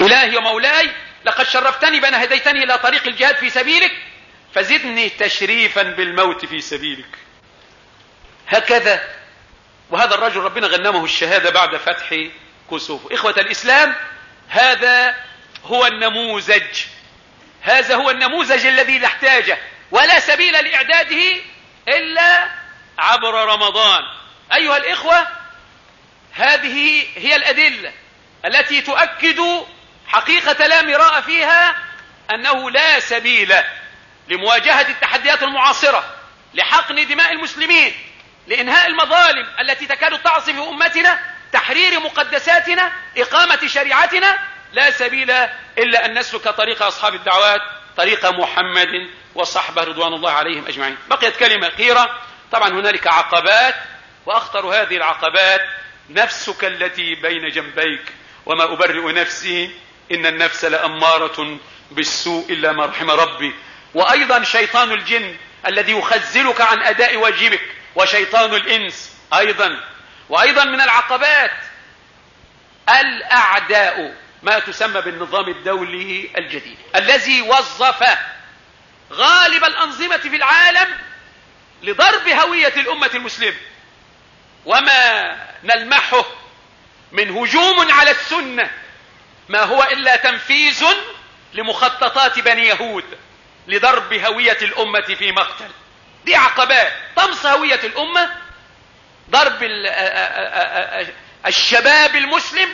إلهي ومولاي لقد شرفتني بأن هديتني إلى طريق الجهاد في سبيلك فزدني تشريفا بالموت في سبيلك. هكذا، وهذا الرجل ربنا غنمه الشهادة بعد فتح كسوف. إخوة الإسلام، هذا هو النموذج، هذا هو النموذج الذي نحتاجه، ولا سبيل لإعداده إلا عبر رمضان. أيها الإخوة، هذه هي الأدلة التي تؤكد حقيقة لا مراء فيها أنه لا سبيل لمواجهة التحديات المعاصرة، لحقن دماء المسلمين، لإنهاء المظالم التي تكاد تعصف أمتنا، تحرير مقدساتنا، إقامة شريعتنا. لا سبيل إلا أن نسلك طريق أصحاب الدعوات، طريق محمد وصحبه رضوان الله عليهم أجمعين. بقيت كلمة أخيرة. طبعا هنالك عقبات، وأخطر هذه العقبات نفسك التي بين جنبيك، وما أبرئ نفسي إن النفس لأمارة بالسوء إلا ما رحم ربي. وأيضا شيطان الجن الذي يخزلك عن أداء واجبك، وشيطان الإنس أيضا. وأيضا من العقبات الأعداء، ما تسمى بالنظام الدولي الجديد الذي وظف غالب الأنظمة في العالم لضرب هوية الأمة المسلمة. وما نلمحه من هجوم على السنة ما هو إلا تنفيذ لمخططات بني يهود لضرب هوية الأمة في مقتل. دي عقبات طمس هوية الأمة، ضرب الشباب المسلم،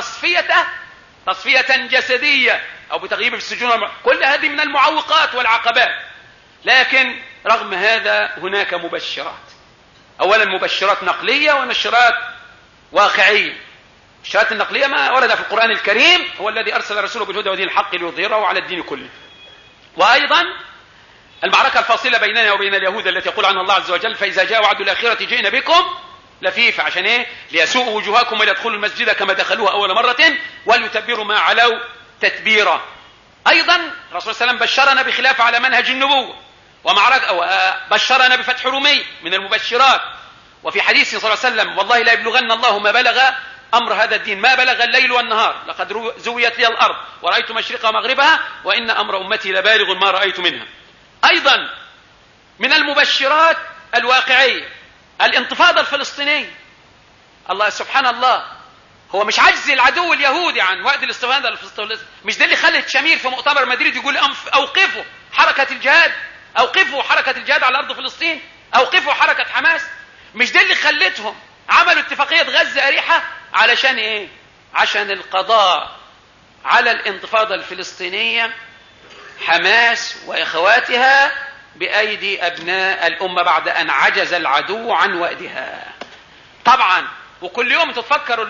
تصفية جسدية أو بتغييب في السجون. كل هذه من المعوقات والعقبات. لكن رغم هذا هناك مبشرات. أولا مبشرات نقلية ونشرات واقعية. الشرات النقلية ما ورد في القرآن الكريم، هو الذي أرسل رسوله بالهدى ودين الحق ليظهره على الدين كله. وأيضا المعركة الفاصلة بيننا وبين اليهود التي يقول عنها الله عز وجل فإذا جاء وعد الآخرة جئنا بكم لفيفا. عشان إيه؟ ليسوءوا وجوهكم وليدخلوا المسجد كما دخلوه أول مرة وليتبروا ما علوا تتبيرا. أيضا الرسول صلى الله عليه وسلم بشرنا بخلافة على منهج النبوة، بشرنا بفتح رومي من المبشرات. وفي حديث صلى الله عليه وسلم والله لا يبلغن الله ما بلغ أمر هذا الدين، ما بلغ الليل والنهار، لقد زويت لي الأرض ورأيت مشرقها ومغربها وإن أمر أمتي لبالغ ما رأيت منها. أيضا من المبشرات الواقعية الانتفاضة الفلسطينية. الله سبحان الله، هو مش عجز العدو اليهودي عن وقت الانتفاضة الفلسطينية؟ مش ده اللي خلت شمير في مؤتمر مدريد يقول أوقفوا حركة الجهاد، أوقفوا حركة الجهاد على أرض فلسطين، أوقفوا حركة حماس؟ مش ده اللي خلتهم عملوا اتفاقية غزة أريحة؟ علشان إيه؟ عشان القضاء على الانتفاضة الفلسطينية، حماس وإخواتها بأيدي أبناء الأمة بعد أن عجز العدو عن وأدها. طبعا وكل يوم تتفكروا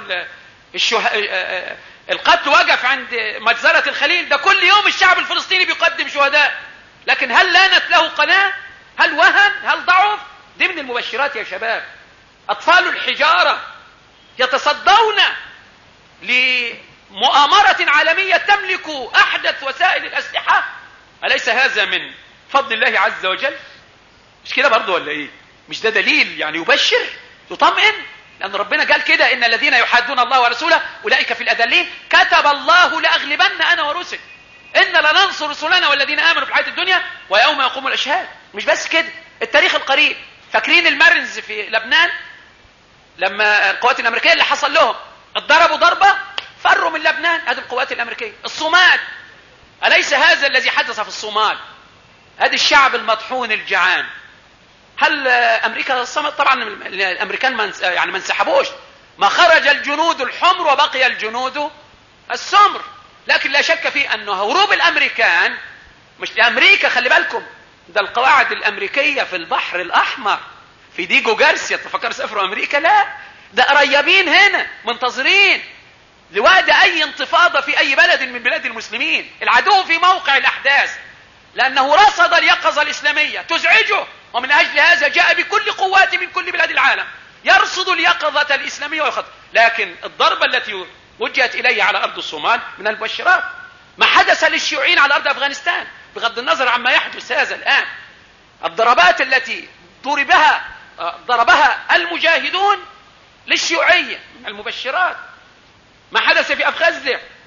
القتل وقف عند مجزرة الخليل، ده كل يوم الشعب الفلسطيني بيقدم شهداء، لكن هل لانت له قناة؟ هل وهن؟ هل ضعف؟ دي من المبشرات يا شباب. أطفال الحجارة يتصدون لمؤامرة عالمية تملك أحدث وسائل الأسلحة. أليس هذا من فضل الله عز وجل؟ مش كده برضو ولا إيه؟ مش ده دليل يعني يبشر يطمئن؟ لأن ربنا قال كده إن الذين يحادون الله ورسوله أولئك في الأذلين، كتب الله لأغلبن أنا ورسل إن لننصر رسلنا والذين آمنوا في الحياة الدنيا ويوم يقوم الأشهاد. مش بس كده، التاريخ القريب، فاكرين المرنز في لبنان لما القوات الأمريكية اللي حصل لهم اتضربوا ضربة فروا من لبنان؟ هذه القوات الأمريكية. الصومال، أليس هذا الذي حدث في الصومال؟ هذا الشعب المطحون الجعان. هل أمريكا صمت؟ طبعا الأمريكان ما انسحبوش، ما خرج الجنود الحمر وبقي الجنود السمر. لكن لا شك في أن هروب الأمريكان مش لأمريكا، خلي بالكم، ده القواعد الأمريكية في البحر الأحمر في ديجو جارسيا، تفكر سافروا أمريكا؟ لا، ده قريبين هنا منتظرين لوعد أي انتفاضة في أي بلد من بلاد المسلمين. العدو في موقع الأحداث لأنه رصد اليقظة الإسلامية تزعجه، ومن أجل هذا جاء بكل قوات من كل بلاد العالم يرصد اليقظة الإسلامية ويخطط. لكن الضربة التي وجهت إليه على أرض الصومال من المبشرات. ما حدث للشيوعيين على أرض أفغانستان بغض النظر عما يحدث هذا الآن، الضربات التي ضربها المجاهدون للشيوعية من المبشرات. ما حدث في أبخازيا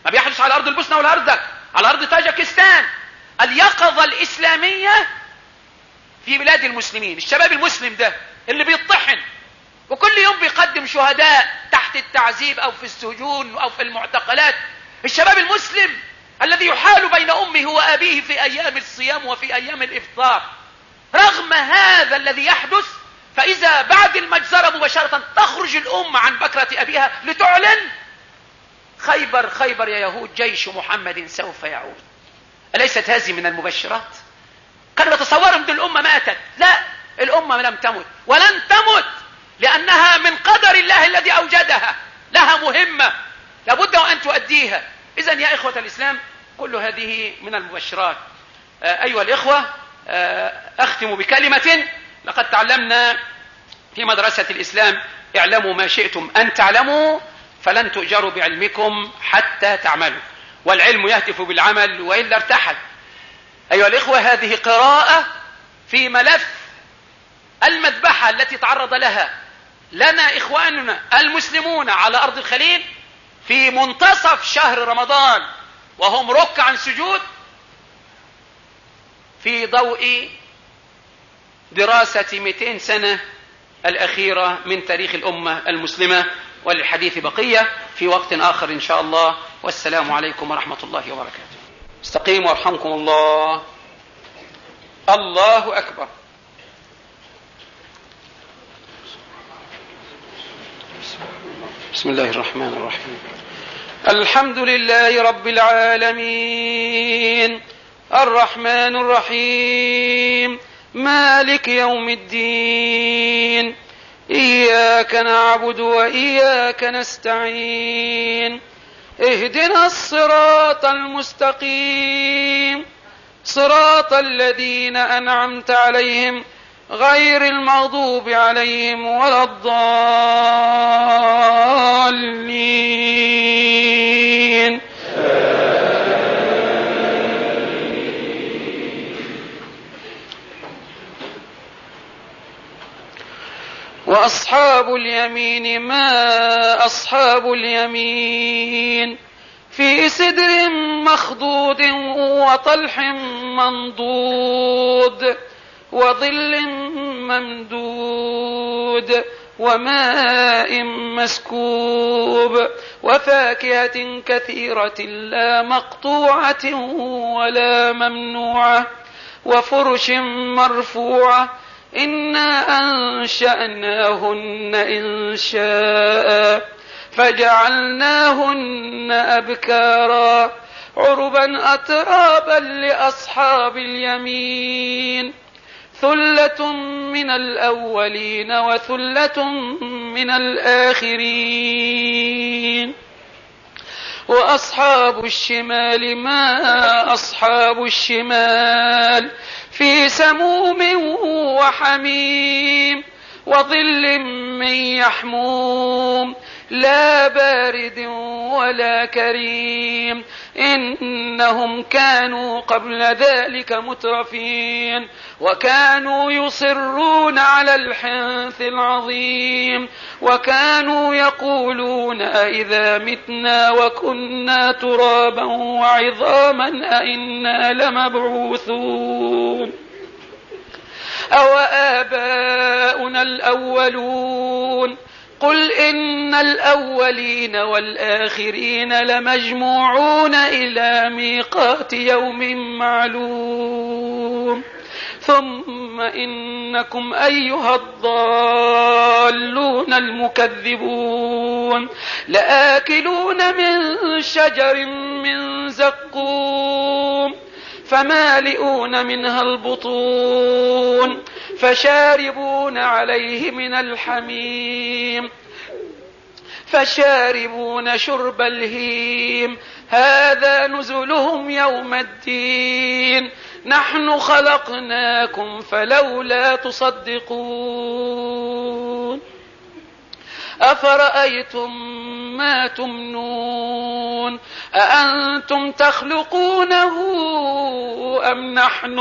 ما بيحدث على أرض البوسنة والهرزك، على أرض تاجكستان. اليقظة الإسلامية في بلاد المسلمين، الشباب المسلم ده اللي بيطحن وكل يوم بيقدم شهداء تحت التعذيب أو في السجون أو في المعتقلات، الشباب المسلم الذي يحال بين أمه وأبيه في أيام الصيام وفي أيام الإفطار، رغم هذا الذي يحدث فإذا بعد المجزرة مباشرة تخرج الأمة عن بكرة أبيها لتعلن خيبر خيبر يا يهود جيش محمد سوف يعود. أليست هذه من المبشرات؟ كانوا يتصوروا أن الأمة ماتت. لا، الأمة لم تمت ولن تمت، لأنها من قدر الله الذي أوجدها، لها مهمة لابد أن تؤديها. إذن يا إخوة الإسلام كل هذه من المبشرات. أيها الإخوة، أختم بكلمة. لقد تعلمنا في مدرسة الإسلام اعلموا ما شئتم أن تعلموا فلن تؤجروا بعلمكم حتى تعملوا، والعلم يهتف بالعمل وإلا ارتحل. أيها الإخوة، هذه قراءة في ملف المذبحة التي تعرض لها لنا إخواننا المسلمون على أرض الخليل في منتصف شهر رمضان وهم ركعا سجود، في ضوء دراسة 200 سنة الأخيرة من تاريخ الأمة المسلمة. وللحديث بقية في وقت آخر إن شاء الله، والسلام عليكم ورحمة الله وبركاته. استقيموا وارحمكم الله. الله أكبر. بسم الله الرحمن الرحيم. الحمد لله رب العالمين، الرحمن الرحيم، مالك يوم الدين، إياك نعبد وإياك نستعين، اهدنا الصراط المستقيم، صراط الذين أنعمت عليهم غير المغضوب عليهم ولا الضالين. وأصحاب اليمين ما أصحاب اليمين، في سدر مخضود وطلح منضود وظل ممدود وماء مسكوب وفاكهة كثيرة لا مقطوعة ولا ممنوعة وفرش مرفوعة. إنا أنشأناهن إنشاء فجعلناهن أبكارا عربا أترابا لأصحاب اليمين، ثلة من الأولين وثلة من الآخرين. وأصحاب الشمال ما أصحاب الشمال، في سموم وحميم وظل من يحموم لا بارد ولا كريم. إنهم كانوا قبل ذلك مترفين وكانوا يصرون على الحنث العظيم وكانوا يقولون أئذا متنا وكنا ترابا وعظاما أئنا لمبعوثون أو آباؤنا الأولون. قل إن الأولين والآخرين لمجموعون إلى ميقات يوم معلوم. ثم إنكم أيها الضالون المكذبون لآكلون من شجر من زقوم فمالئون منها البطون فشاربون عليه من الحميم فشاربون شرب الهيم. هذا نزلهم يوم الدين نحن خلقناكم فلولا تصدقون. أفرأيتم ما تمنون أأنتم تخلقونه أم نحن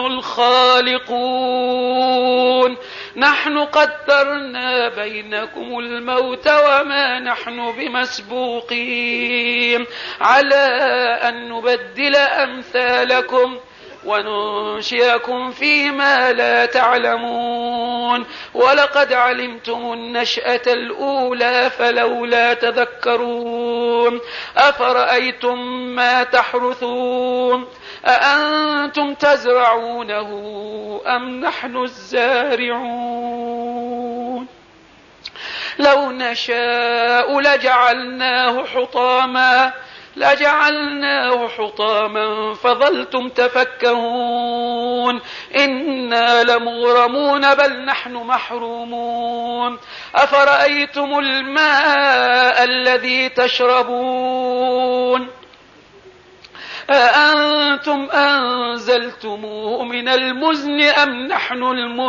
الخالقون نحن قدرنا بينكم الموت وما نحن بمسبوقين على أن نبدل أمثالكم وننشئكم فيما لا تعلمون ولقد علمتم النشأة الأولى فلولا تذكرون أفرأيتم ما تحرثون أأنتم تزرعونه أم نحن الزارعون لو نشاء لجعلناه حطاما فظلتم تفكهون إنا لمغرمون بل نحن محرومون أفرأيتم الماء الذي تشربون أأنتم أنزلتموه من المزن أم نحن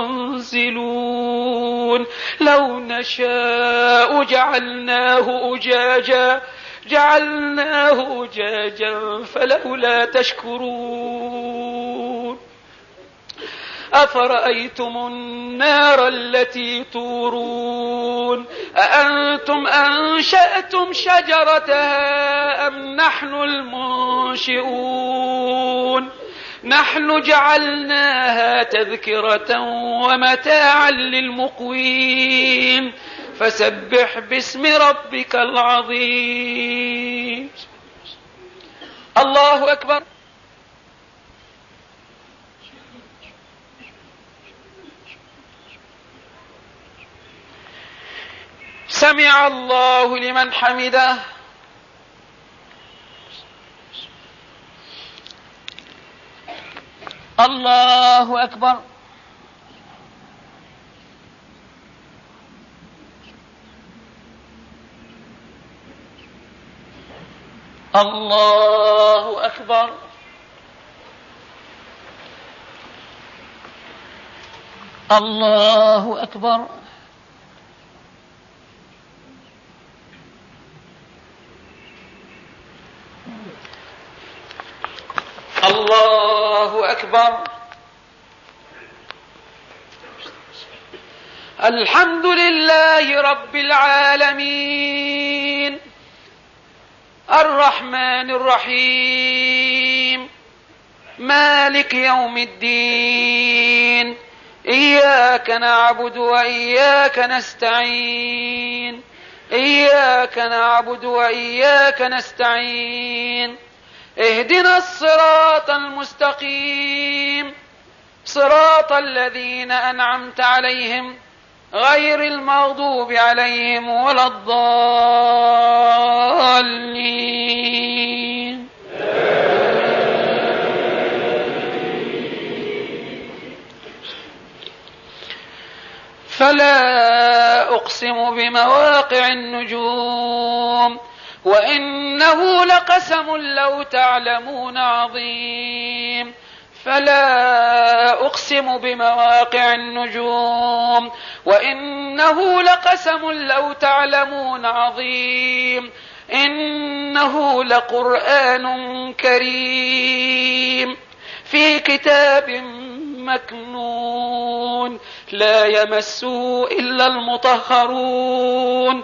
المنزلون لو نشاء جعلناه أجاجا فلولا تشكرون أفرأيتم النار التي تورون أأنتم أنشأتم شجرتها أم نحن المنشئون نحن جعلناها تذكرة ومتاعا للمقوين فسبح باسم ربك العظيم. الله أكبر. سمع الله لمن حمده. الله أكبر. الله أكبر. الله أكبر. الله أكبر. الحمد لله رب العالمين الرحمن الرحيم مالك يوم الدين إياك نعبد وإياك نستعين إياك نعبد وإياك نستعين اهدنا الصراط المستقيم صراط الذين أنعمت عليهم غير المغضوب عليهم ولا الضالين. فلا أقسم بمواقع النجوم وإنه لقسم لو تعلمون عظيم. فلا أقسم بمواقع النجوم وإنه لقسم لو تعلمون عظيم. إنه لقرآن كريم في كتاب مكنون لا يمسه إلا المطهرون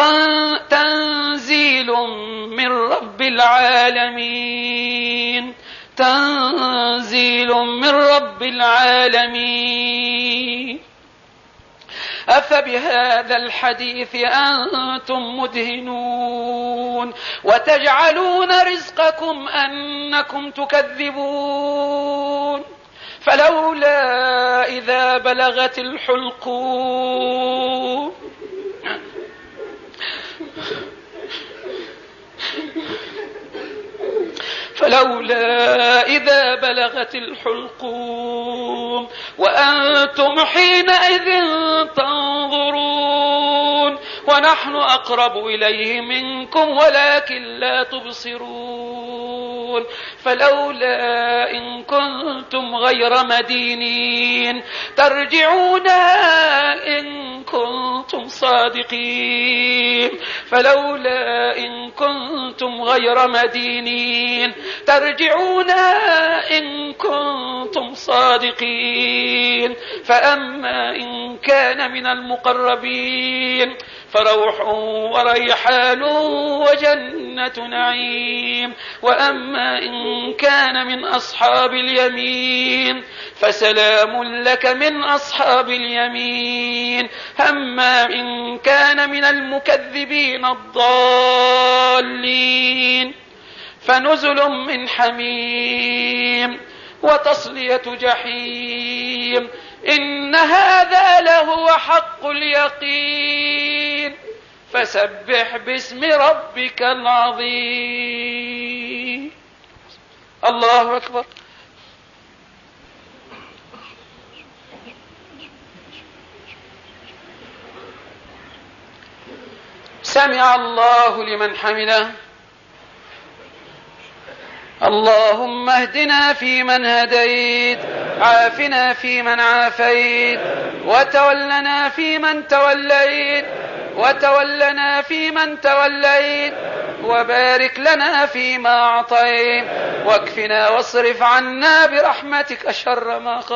تنزيل من رب العالمين تنزيل من رب العالمين. أفبهذا الحديث أنتم مدهنون وتجعلون رزقكم أنكم تكذبون فلولا إذا بلغت الحلقوم فلولا إذا بلغت الحلقوم وأنتم حينئذ تنظرون ونحن أقرب إليه منكم ولكن لا تبصرون فلولا إن كنتم غير مدينين ترجعونها إن كنتم صادقين فلولا إن كنتم غير مدينين ترجعونها إن كنتم صادقين فأما إن كان من المقربين فروح وريحان وجنة نعيم وأما إن كان من أصحاب اليمين فسلام لك من أصحاب اليمين أما إن كان من المكذبين الضالين فنزل من حميم وتصلية جحيم إن هذا لهو حق اليقين فسبح باسم ربك العظيم. الله أكبر. سمع الله لمن حمده. اللهم اهدنا فيمن هديت عافنا فيمن عافيت وتولنا فيمن توليت وبارك لنا فيما أعطيت واكفنا واصرف عنا برحمتك شر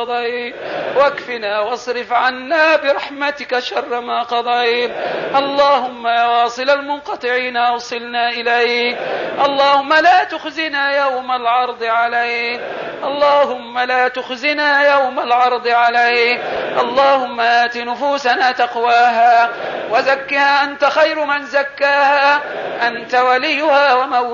ما قضيت اللهم يا واصل المنقطعين أوصلنا إليك اللهم لا تخزنا يوم العرض عليك اللهم آت نفوسنا تقواها وزكها أنت خير من زكاها أنت وليها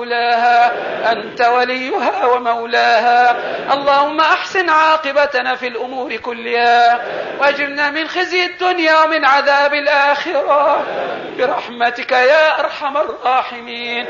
ومولاها اللهم أحسن عاقبتنا في الأمور كلها واجرنا من خزي الدنيا ومن عذاب الآخرة برحمتك يا أرحم الراحمين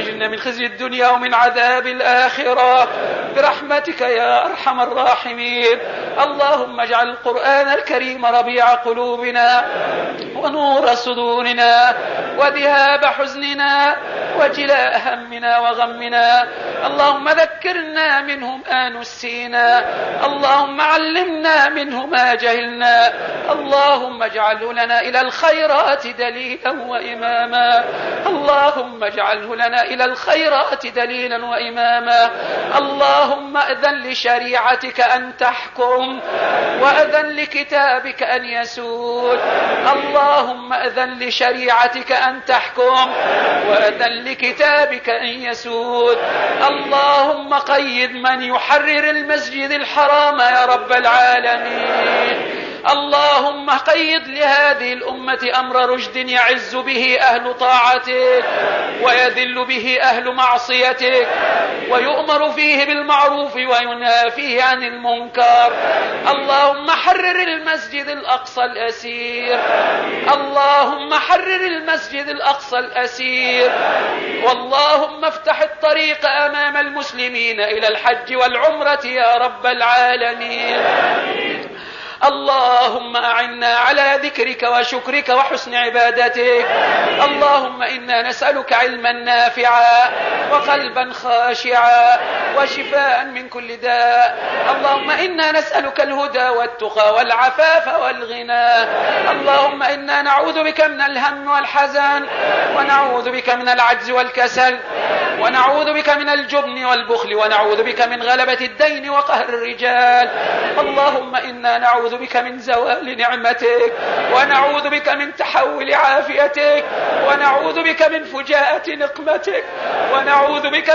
اللهم اجعل القرآن الكريم ربيع قلوبنا ونور صدورنا وذهاب حزننا وجلاء همنا وغمنا اللهم ذكرنا منه ما نسينا اللهم علمنا منه ما جهلنا اللهم اجعله لنا إلى الخيرات دليلا وإماما اللهم أذن لشريعتك أن تحكم وأذن لكتابك أن يسود اللهم قيد من يحرر المسجد الحرام يا رب العالمين اللهم قيد لهذه الأمة أمر رشد يعز به أهل طاعتك ويذل به أهل معصيتك ويؤمر فيه بالمعروف وينهى فيه عن المنكر اللهم حرر المسجد الأقصى الأسير واللهم افتح الطريق أمام المسلمين إلى الحج والعمرة يا رب العالمين اللهم أعنا على ذكرك وشكرك وحسن عبادتك اللهم إنا نسألك علما نافعا وقلبا خاشعا وشفاء من كل داء اللهم إنا نسألك الهدى والتقى والعفاف والغنى اللهم إنا نعوذ بك من الهم والحزن ونعوذ بك من العجز والكسل ونعوذ بك من الجبن والبخل ونعوذ بك من غلبة الدين وقهر الرجال اللهم إنا نعوذ بك من زوال نعمتك ونعوذ بك من تحول عافيتك ونعوذ بك من فجاءة نقمتك ونعوذ بك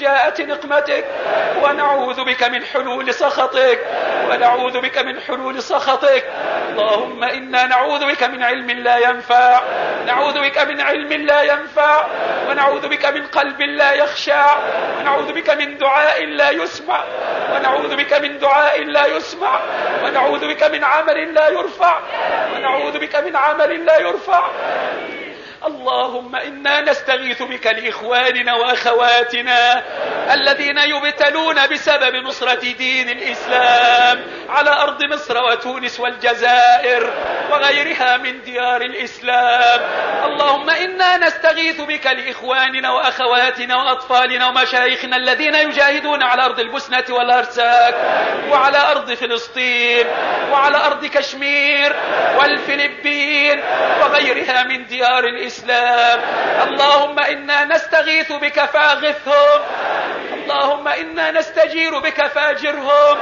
من حلول سخطك اللهم إنا نعوذ بك من علم لا ينفع ونعوذ بك من قلب لا يخشع ونعوذ بك من دعاء لا يسمع ونعوذ بك من عمل لا يرفع اللهم إنا نستغيث بك لإخواننا وأخواتنا الذين يبتلون بسبب نصرة دين الإسلام على أرض مصر وتونس والجزائر وغيرها من ديار الإسلام. اللهم إنا نستغيث بك لإخواننا وأخواتنا وأطفالنا ومشايخنا الذين يجاهدون على أرض البوسنة والهرسك وعلى أرض فلسطين وعلى أرض كشمير والفلبين وغيرها من ديار الإسلام. اللهم إنا نستغيث بك فأغثهم، اللهم إنا نستجير بك فأجرهم،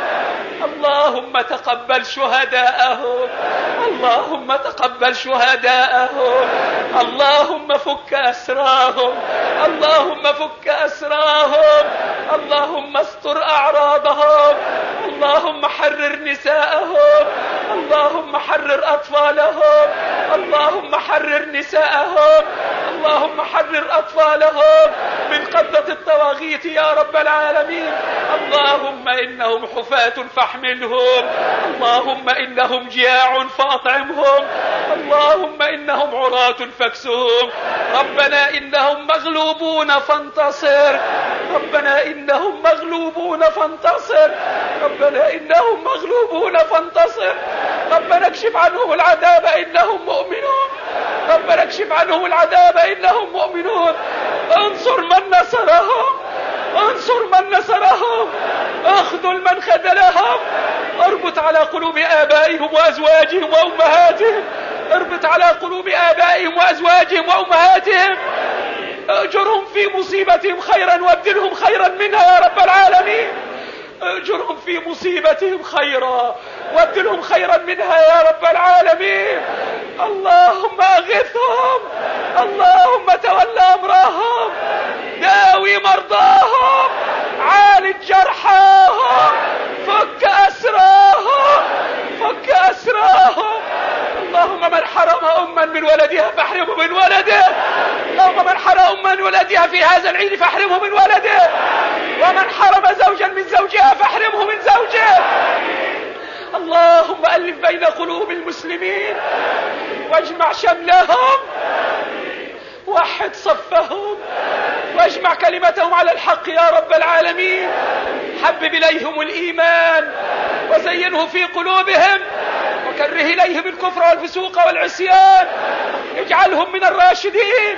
اللهم تقبل شهداءهم، اللهم تقبل شهداءهم، اللهم فك أسراهم، اللهم فك أسراهم، اللهم استر أعراضهم، اللهم حرر نساءهم، اللهم حرر أطفالهم، اللهم حرر نساءهم، اللهم حرر أطفالهم من قبضة الطواغيت يا رب العالمين. اللهم إنهم حفاة فاحملهم، اللهم إنهم جياع فأطعمهم، اللهم إنهم عراة فاكسهم، ربنا إنهم مغلوبون فانتصر، ربنا إنهم مغلوبون فانتصر، ربنا إنهم مغلوبون فانتصر، ربنا اكشف عنهم العذاب إنهم مؤمنون، ربنا اكشف عنهم العذاب إنهم مؤمنون. انصر من نصرهم، انصر من نصرهم، اخذل من خذلهم، اربط على قلوب آبائهم وأزواجهم وأمهاتهم، اربط على قلوب آبائهم وأزواجهم وأمهاتهم، اجرهم في مصيبتهم خيرا وابدلهم خيرا منها يا رب العالمين، اجرهم في مصيبتهم خيرا وابدلهم خيرا منها يا رب العالمين. اللهم اغثهم، اللهم تول امرهم، داوي مرضاهم، عالج جرحاهم، فك اسراهم، فك اسراهم. اللهم من حرم أما من ولدها فاحرمه من ولده، اللهم من حرم أما من ولدها في هذا العيد فاحرمه من ولده، ومن حرم زوجا من زوجها فاحرمه من زوجه. اللهم ألف بين قلوب المسلمين واجمع شملهم، وحد صفهم، واجمع كلمتهم على الحق يا رب العالمين. حبب إليهم الإيمان وزينه في قلوبهم، وكره إليهم الكفر والفسوق والعصيان، اجعلهم من الراشدين،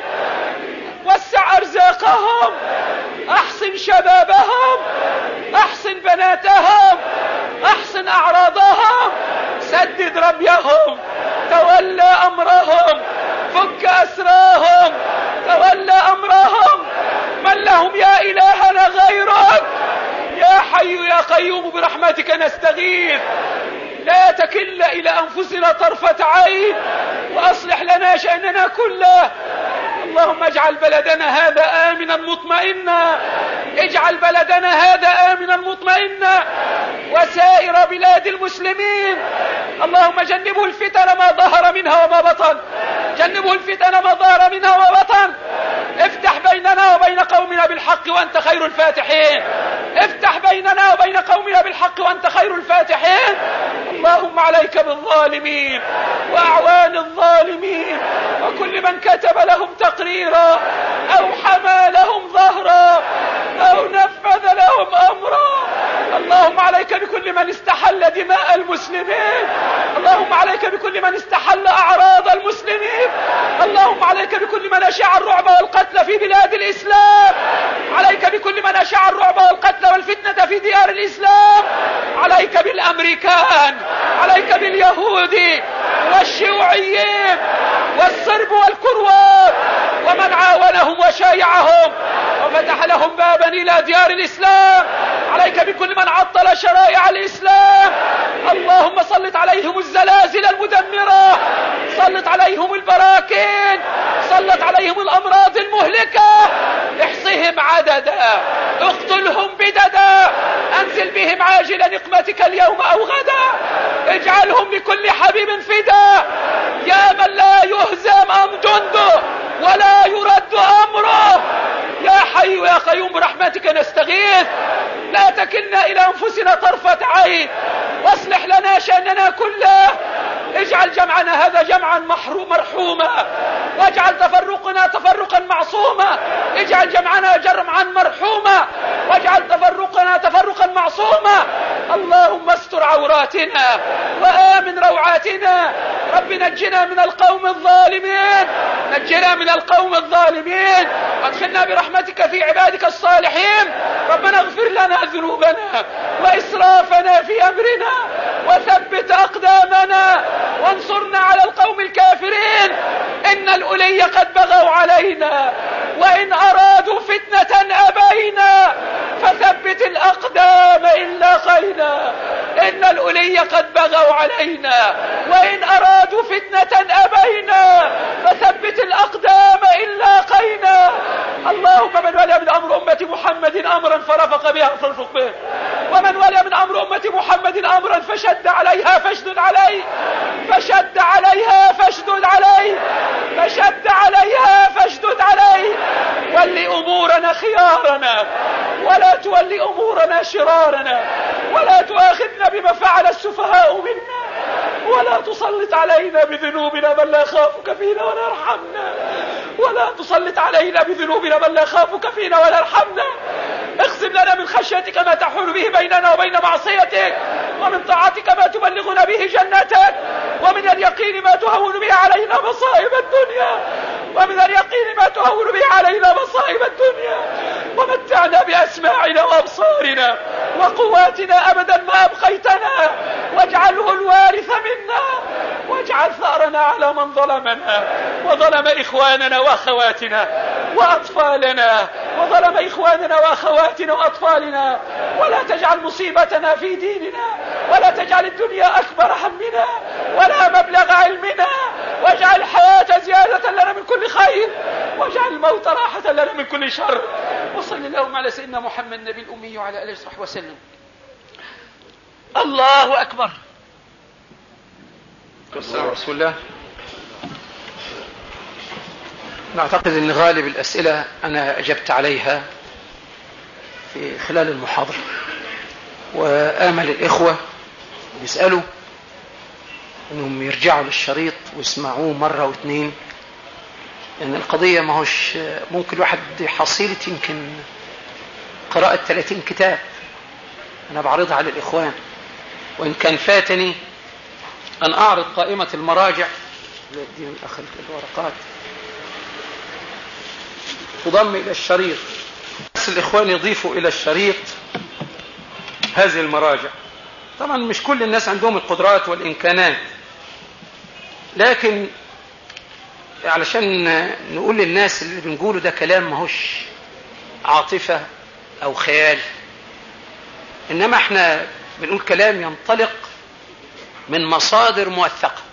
وسع أرزاقهم، أحسن شبابهم، أحسن بناتهم، أحسن أعراضهم، سدد رميهم، تولى أمرهم، فك أسراهم، تولى أمرهم. من لهم يا إلهنا غيرك؟ يا حي يا قيوم برحمتك نستغيث، لا تكل إلى أنفسنا طرفة عين، وأصلح لنا شأننا كله. اللهم اجعل بلدنا هذا آمنا مطمئنا، اجعل بلدنا هذا آمنا مطمئنا وسائر بلاد المسلمين. اللهم جنبه الفتن ما ظهر منها وما بطن، جنبه الفتن ما ظهر منها وما بطن. افتح بيننا وبين قومنا بالحق وأنت خير الفاتحين، افتح بيننا وبين قومنا بالحق وأنت خير الفاتحين. اللهم عليك بالظالمين وأعوان الظالمين وكل من كتب لهم تقريرا أو حمى لهم ظهرا أو نفذ لهم أمرا. اللهم عليك بكل من استحل دماء المسلمين، اللهم عليك بكل من استحل أعراض المسلمين، اللهم عليك بكل من أشاع الرعب والقتل في بلاد الإسلام، عليك بكل من أشاع الرعب والقتل والفتنة في ديار الإسلام، عليك بالأمريكان، عليك باليهود والشيوعيين والصرب والكروات ومن عاونهم وشايعهم وفتح لهم بابا إلى ديار الإسلام، عليك بكل من عطل شرائع الإسلام. اللهم سلط عليهم الزلازل المدمرة، سلط عليهم البراكين، سلط عليهم الأمراض المهلكة، احصهم عددا، اقتلهم بددا، انزل بهم عاجل نقمتك اليوم أو غدا، اجعلهم لكل حبيب فدا، يا من لا يهزم جنده ولا يرد أمره. يا حي يا قيوم برحمتك نستغيث، لا تكلنا إلى أنفسنا طرفة عين، واصلح لنا شأننا كله، اجعل جمعنا هذا جمعا مرحوما، واجعل تفرقنا تفرقا معصوما. اجعل جمعنا جمعا مرحوما، واجعل تفرقنا تفرقا معصوما. اللهم استر عوراتنا وآمن روعاتنا. رب نجنا من القوم الظالمين، نجنا من القوم الظالمين، وادخلنا برحمتك في عبادك الصالحين. ربنا اغفر لنا ذنوبنا وإسرافنا في أمرنا، وثبت أقدامنا، وانصرنا على القوم الكافرين. إن الأولي قد بغوا علينا، وإن أرادوا فتنة أبينا، فثبت الأقدام إن لاقينا. إن الأولي قد بغوا علينا، وإن أرادوا فتنة أبينا، فثبت الأقدام إن لاقينا. اللهم من ولي من أمر أمة محمد أمرا فرفق بها فارفق به، ومن ولي من أمر أمة محمد أمرا فشد عليها فاشدد عليه، فشد عليها فاشدد عليه، فشد عليها فاشدد عليه. ولي أمورنا خيارنا، ولا تولي أمورنا شرارنا، ولا تؤاخذنا بما فعل السفهاء منا، ولا تسلط علينا بذنوبنا من لا يخافك فينا ولا يرحمنا، ولا تسلط علينا بذنوبنا من لا يخافك فينا ولا يرحمنا. اقسم لنا من خشيتك ما تحول به بيننا وبين معصيتك، ومن طاعتك ما تبلغنا به جنتك، ومن اليقين ما تهون به علينا مصائب الدنيا، ومن اليقين ما تهون به علينا مصائب الدنيا. ومتعنا بأسماعنا وأبصارنا وقواتنا أبدا ما أبقيتنا، واجعله الوارث منا، واجعل ثأرنا على من ظلمنا وظلم إخواننا وأخواتنا وأطفالنا، وظلم إخواننا وأخواتنا وأطفالنا. ولا تجعل مصيبتنا في ديننا، ولا تجعل الدنيا أكبر همنا ولا مبلغ علمنا، واجعل الحياة زيادة لنا من كل خير، واجعل الموت راحة لنا من كل شر. وصل اللهم على سيدنا محمد النبي الأمي وعلى آله وصحبه وسلم. الله أكبر. والسلام على رسول الله. نعتقد أن غالب الأسئلة أنا أجبت عليها في خلال المحاضرة، وآمل الإخوة يسألوا أنهم يرجعوا للشريط ويسمعوه مرة واثنين، لأن القضية ما هوش ممكن واحد حصيلة يمكن قراءة 30 كتاب أنا بعرضها على الإخوان، وإن كان فاتني أن أعرض قائمة المراجع دي من أخذ الورقات تضم إلى الشريط، بس الإخوان يضيفوا إلى الشريط هذه المراجع. طبعا مش كل الناس عندهم القدرات والإمكانات، لكن علشان نقول للناس اللي بنقوله ده كلام ماهوش عاطفة أو خيال، إنما احنا بنقول كلام ينطلق من مصادر موثقة.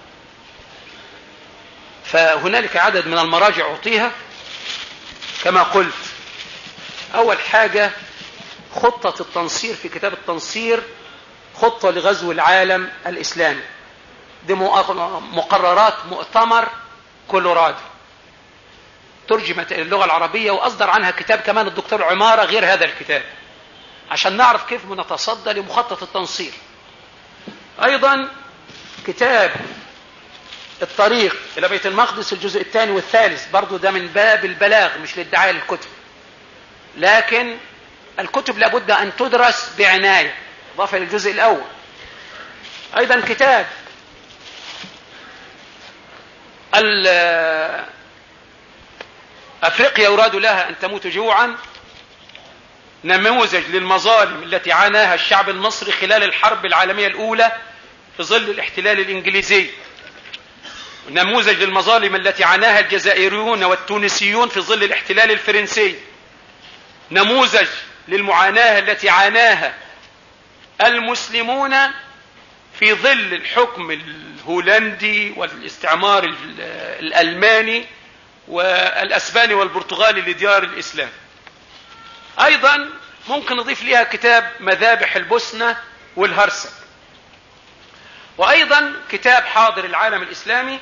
فهنالك عدد من المراجع أعطيها كما قلت. أول حاجة خطة التنصير في كتاب التنصير، خطة لغزو العالم الإسلامي، دي مقررات مؤتمر كولورادو، ترجمت إلى اللغة العربية، وأصدر عنها كتاب كمان الدكتور عمارة غير هذا الكتاب، عشان نعرف كيف نتصدى لمخطط التنصير. أيضا كتاب الطريق إلى بيت المقدس الجزء الثاني والثالث، برضو ده من باب البلاغ مش للدعاية للكتب، لكن الكتب لابد أن تدرس بعناية، إضافة للجزء الأول. أيضا كتاب أفريقيا يراد لها أن تموت جوعا، نموذج للمظالم التي عاناها الشعب المصري خلال الحرب العالمية الأولى في ظل الاحتلال الإنجليزي، نموذج للمظالم التي عاناها الجزائريون والتونسيون في ظل الاحتلال الفرنسي، نموذج للمعاناة التي عاناها المسلمون في ظل الحكم الهولندي والاستعمار الألماني والأسباني والبرتغالي لديار الإسلام. أيضا ممكن نضيف لها كتاب مذابح البوسنة والهرسك، وأيضا كتاب حاضر العالم الإسلامي،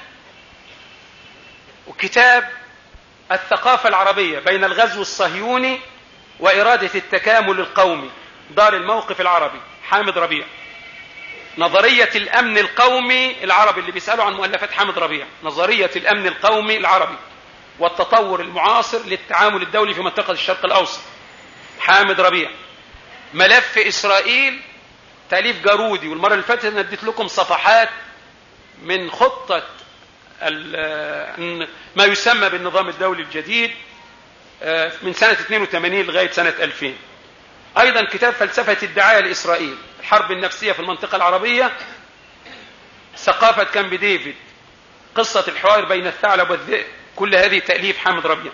وكتاب الثقافة العربية بين الغزو الصهيوني وإرادة التكامل القومي، دار الموقف العربي، حامد ربيع. نظرية الأمن القومي العربي، اللي بيسألوا عن مؤلفات حامد ربيع، نظرية الأمن القومي العربي والتطور المعاصر للتعامل الدولي في منطقة الشرق الأوسط، حامد ربيع. ملف إسرائيل تأليف جارودي، والمرة اللي فاتت أنا اديت لكم صفحات من خطة ما يسمى بالنظام الدولي الجديد من سنة 82 لغاية سنة 2000. أيضا كتاب فلسفة الدعاية لإسرائيل، الحرب النفسية في المنطقة العربية، ثقافة كامب ديفيد، قصة الحوار بين الثعلب والذئب، كل هذه تأليف حامد ربيع.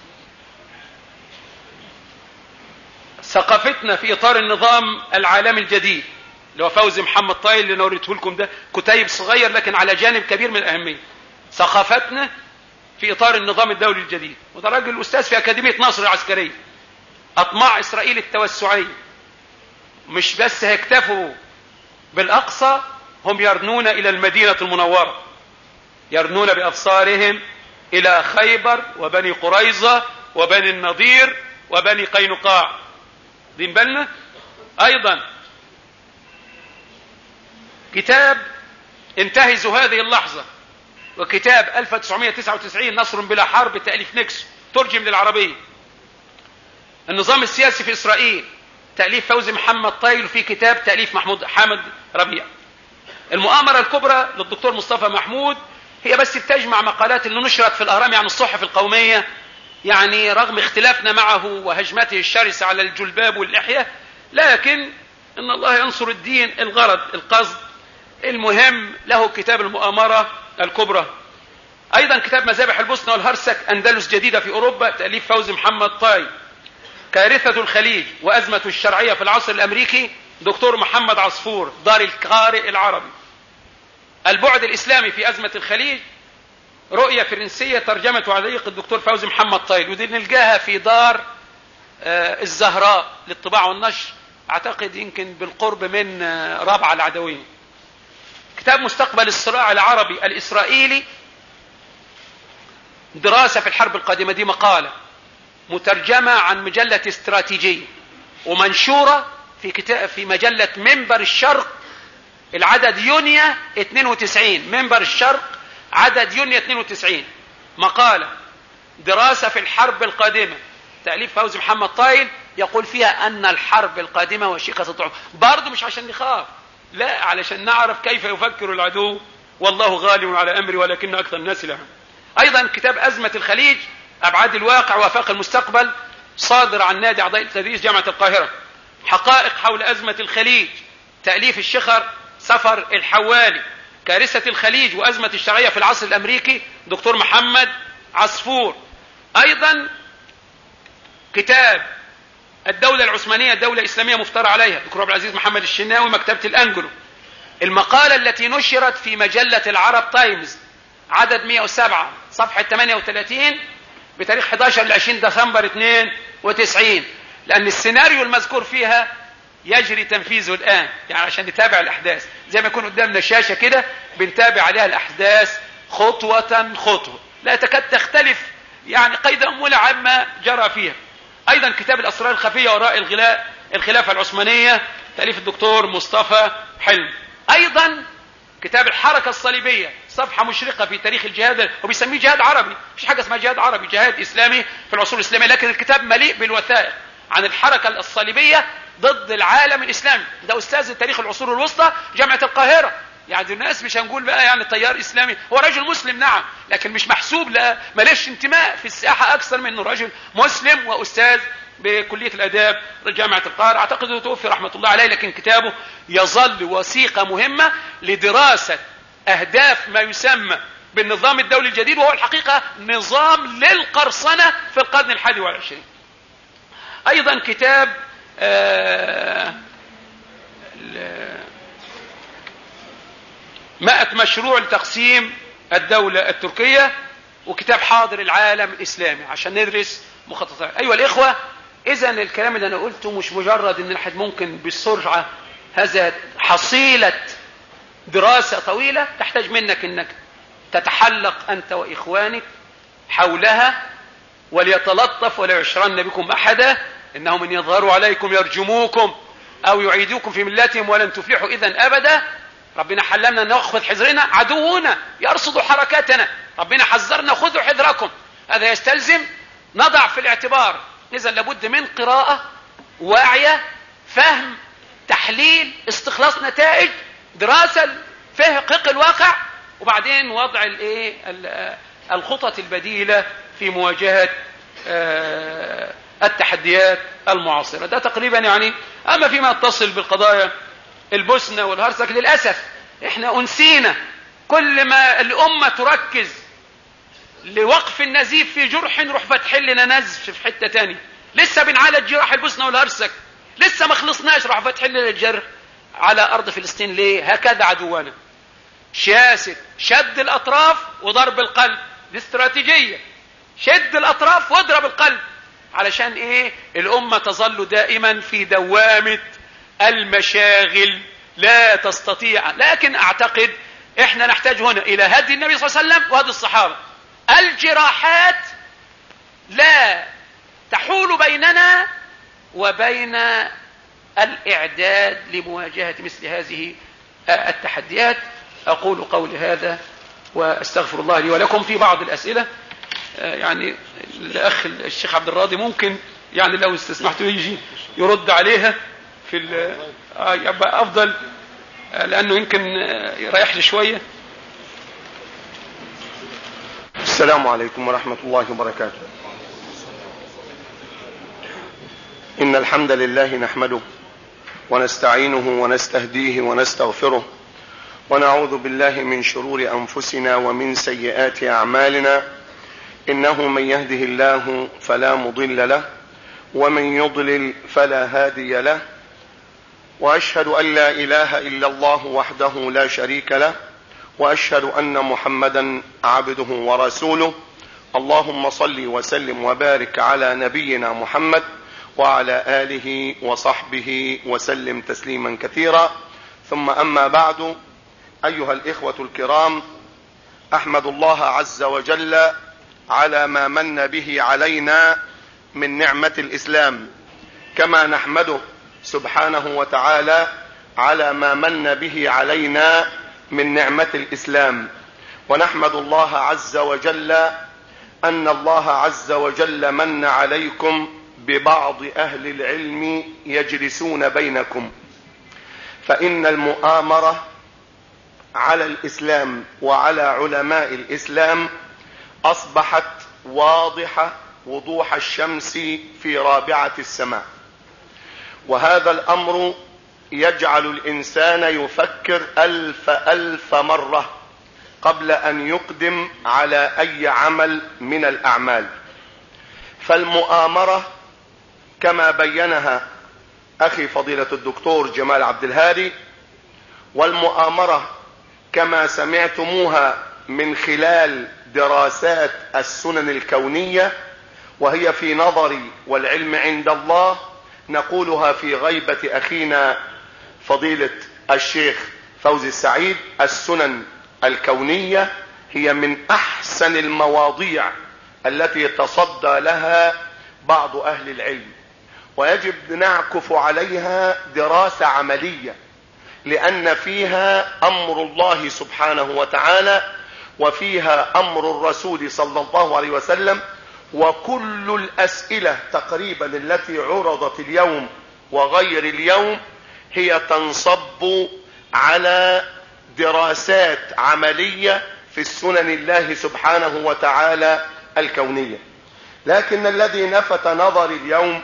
ثقافتنا في إطار النظام العالمي الجديد اللي هو فوزي محمد طايل اللي نوريته لكم، ده كتيب صغير لكن على جانب كبير من الأهمية. ثقافتنا في إطار النظام الدولي الجديد، وده راجل أستاذ في أكاديمية ناصر العسكرية. أطماع إسرائيل التوسعية، مش بس هيكتفوا بالأقصى، هم يرنون إلى المدينة المنورة، يرنون بأبصارهم إلى خيبر وبني قريظة وبني النضير وبني قينقاع. دين بالنا. أيضا كتاب انتهزوا هذه اللحظة، وكتاب 1999 نصر بلا حرب تأليف نيكسون، ترجم للعربية. النظام السياسي في إسرائيل تأليف فوزي محمد طايل، وفي كتاب تأليف محمود حامد ربيع. المؤامرة الكبرى للدكتور مصطفى محمود، هي بس بتجمع مقالات اللي نشرت في الأهرام، يعني الصحف القومية، يعني رغم اختلافنا معه وهجمته الشرسة على الجلباب واللحية، لكن إن الله ينصر الدين، الغرض القصد المهم له كتاب المؤامرة الكبرى. أيضا كتاب مذابح البوسنة والهرسك، أندلس جديدة في أوروبا، تأليف فوزي محمد طايل. كارثة الخليج وأزمة الشرعية في العصر الأمريكي، دكتور محمد عصفور، دار القارئ العربي. البعد الإسلامي في أزمة الخليج، رؤية فرنسية، ترجمة وعليق الدكتور فوزي محمد طايل، ودي نلقاها في دار الزهراء للطباعة والنشر، أعتقد يمكن بالقرب من رابعة العدوية. كتاب مستقبل الصراع العربي الإسرائيلي، دراسة في الحرب القادمة، دي مقالة مترجمة عن مجلة استراتيجية ومنشورة في مجلة منبر الشرق، العدد يونيو 92، منبر الشرق عدد يونيو 92. مقالة دراسة في الحرب القادمة، تأليف فوزي محمد طايل، يقول فيها أن الحرب القادمة وشيكة الضعف. برضو مش عشان نخاف، لا، علشان نعرف كيف يفكر العدو، والله غالب على أمري ولكن أكثر الناس لا. أيضا كتاب أزمة الخليج، أبعاد الواقع وآفاق المستقبل، صادر عن نادي أعضاء التدريس جامعة القاهرة. حقائق حول أزمة الخليج، تأليف الشخر سفر الحوالي. كارثة الخليج وأزمة الشرعية في العصر الأمريكي، دكتور محمد عصفور. أيضا كتاب الدولة العثمانية الدولة الإسلامية مفترى عليها، دكتور عبد العزيز محمد الشناوي، مكتبة الأنجلو. المقالة التي نشرت في مجلة العرب تايمز عدد 107 صفحة 38 بتاريخ 11 ل 20 ديسمبر 92، لأن السيناريو المذكور فيها يجري تنفيذه الآن، يعني عشان نتابع الأحداث زي ما يكون قدامنا شاشة كده بنتابع عليها الأحداث خطوة خطوة، لا تكاد تختلف يعني قيدا ولا عما جرى فيها. أيضا كتاب الأسرار الخفية وراء الخلافة العثمانية، تأليف الدكتور مصطفى حلم. أيضا كتاب الحركة الصليبية، صفحة مشرقة في تاريخ الجهاد، وبيسميه جهاد عربي، مش حاجة اسمها جهاد عربي، جهاد إسلامي في العصور الإسلامية، لكن الكتاب مليء بالوثائق عن الحركة الصليبية ضد العالم الإسلامي. ده أستاذ تاريخ العصور الوسطى جامعة القاهرة، يعني الناس مش هنقول بقى يعني تيار إسلامي، هو رجل مسلم نعم، لكن مش محسوب، لا ماليش انتماء في الساحة أكثر من أنه رجل مسلم وأستاذ بكلية الآداب جامعة القاهرة. أعتقد أنه توفي رحمة الله عليه، لكن كتابه يظل وثيقة مهمة لدراسة أهداف ما يسمى بالنظام الدولي الجديد، وهو الحقيقة نظام للقرصنة في القرن 21. أيضا كتاب مائة مشروع لتقسيم الدولة التركية، وكتاب حاضر العالم الإسلامي عشان ندرس مخططات. أيها الإخوة، إذن الكلام اللي أنا قلته مش مجرد إن الواحد ممكن بالسرعة، هذا حصيلة دراسة طويلة تحتاج منك إنك تتحلق أنت وإخوانك حولها، وليتلطف ولا يشرن بكم أحدا، إنهم إن يظهروا عليكم يرجموكم أو يعيدوكم في ملتهم ولن تفلحوا إذن أبدا. ربنا حلمنا أن نأخذ حذرنا، عدونا يرصد حركاتنا، ربنا حذرنا خذوا حذركم. هذا يستلزم نضع في الاعتبار. إذن لابد من قراءة واعية، فهم، تحليل، استخلاص نتائج، دراسة، فقه الواقع، وبعدين وضع الخطط البديلة في مواجهة التحديات المعاصرة. ده تقريبا يعني. أما فيما يتصل بالقضايا البوسنة والهرسك، للأسف احنا أنسينا. كل ما الأمة تركز لوقف النزيف في جرح نروح فتح لنا نزف في حتة تانية. لسه بنعالج جراح البوسنة والهرسك، لسه ما خلصناش، راح فتح لنا الجرح على أرض فلسطين. ليه؟ هكذا عدونا. سياسة شد الأطراف وضرب القلب، دي استراتيجية. شد الأطراف واضرب القلب. علشان إيه؟ الأمة تظل دائما في دوامة المشاغل، لا تستطيع. لكن أعتقد إحنا نحتاج هنا إلى هدي النبي صلى الله عليه وسلم وهدي الصحابة. الجراحات لا تحول بيننا وبين الإعداد لمواجهة مثل هذه التحديات. أقول قولي هذا وأستغفر الله لي ولكم. في بعض الأسئلة يعني الأخ الشيخ عبد الراضي ممكن يعني لو استسمحتوا يجي يرد عليها في يبقى أفضل، لأنه يمكن يريح لي شوية. السلام عليكم ورحمة الله وبركاته. إن الحمد لله نحمده ونستعينه ونستهديه ونستغفره، ونعوذ بالله من شرور أنفسنا ومن سيئات أعمالنا. إنه من يهده الله فلا مضل له، ومن يضلل فلا هادي له، وأشهد أن لا إله إلا الله وحده لا شريك له، وأشهد أن محمدا عبده ورسوله. اللهم صل وسلم وبارك على نبينا محمد وعلى آله وصحبه وسلم تسليما كثيرا. ثم أما بعد، أيها الإخوة الكرام، أحمد الله عز وجل على ما من به علينا من نعمة الإسلام، كما نحمده سبحانه وتعالى على ما من به علينا من نعمة الإسلام. ونحمد الله عز وجل أن الله عز وجل من عليكم ببعض أهل العلم يجلسون بينكم، فإن المؤامرة على الإسلام وعلى علماء الإسلام أصبحت واضحة وضوح الشمس في رابعة السماء. وهذا الأمر يجعل الإنسان يفكر ألف مرة قبل أن يقدم على أي عمل من الأعمال. فالمؤامرة كما بينها أخي فضيلة الدكتور جمال عبد الهادي، والمؤامرة كما سمعتموها من خلال دراسات السنن الكونية، وهي في نظري والعلم عند الله نقولها في غيبة أخينا فضيلة الشيخ فوزي السعيد، السنن الكونية هي من أحسن المواضيع التي تصدى لها بعض أهل العلم، ويجب نعكف عليها دراسة عملية، لأن فيها أمر الله سبحانه وتعالى، وفيها أمر الرسول صلى الله عليه وسلم. وكل الأسئلة تقريبا التي عرضت اليوم وغير اليوم هي تنصب على دراسات عملية في السنن الله سبحانه وتعالى الكونية. لكن الذي لفت نظري اليوم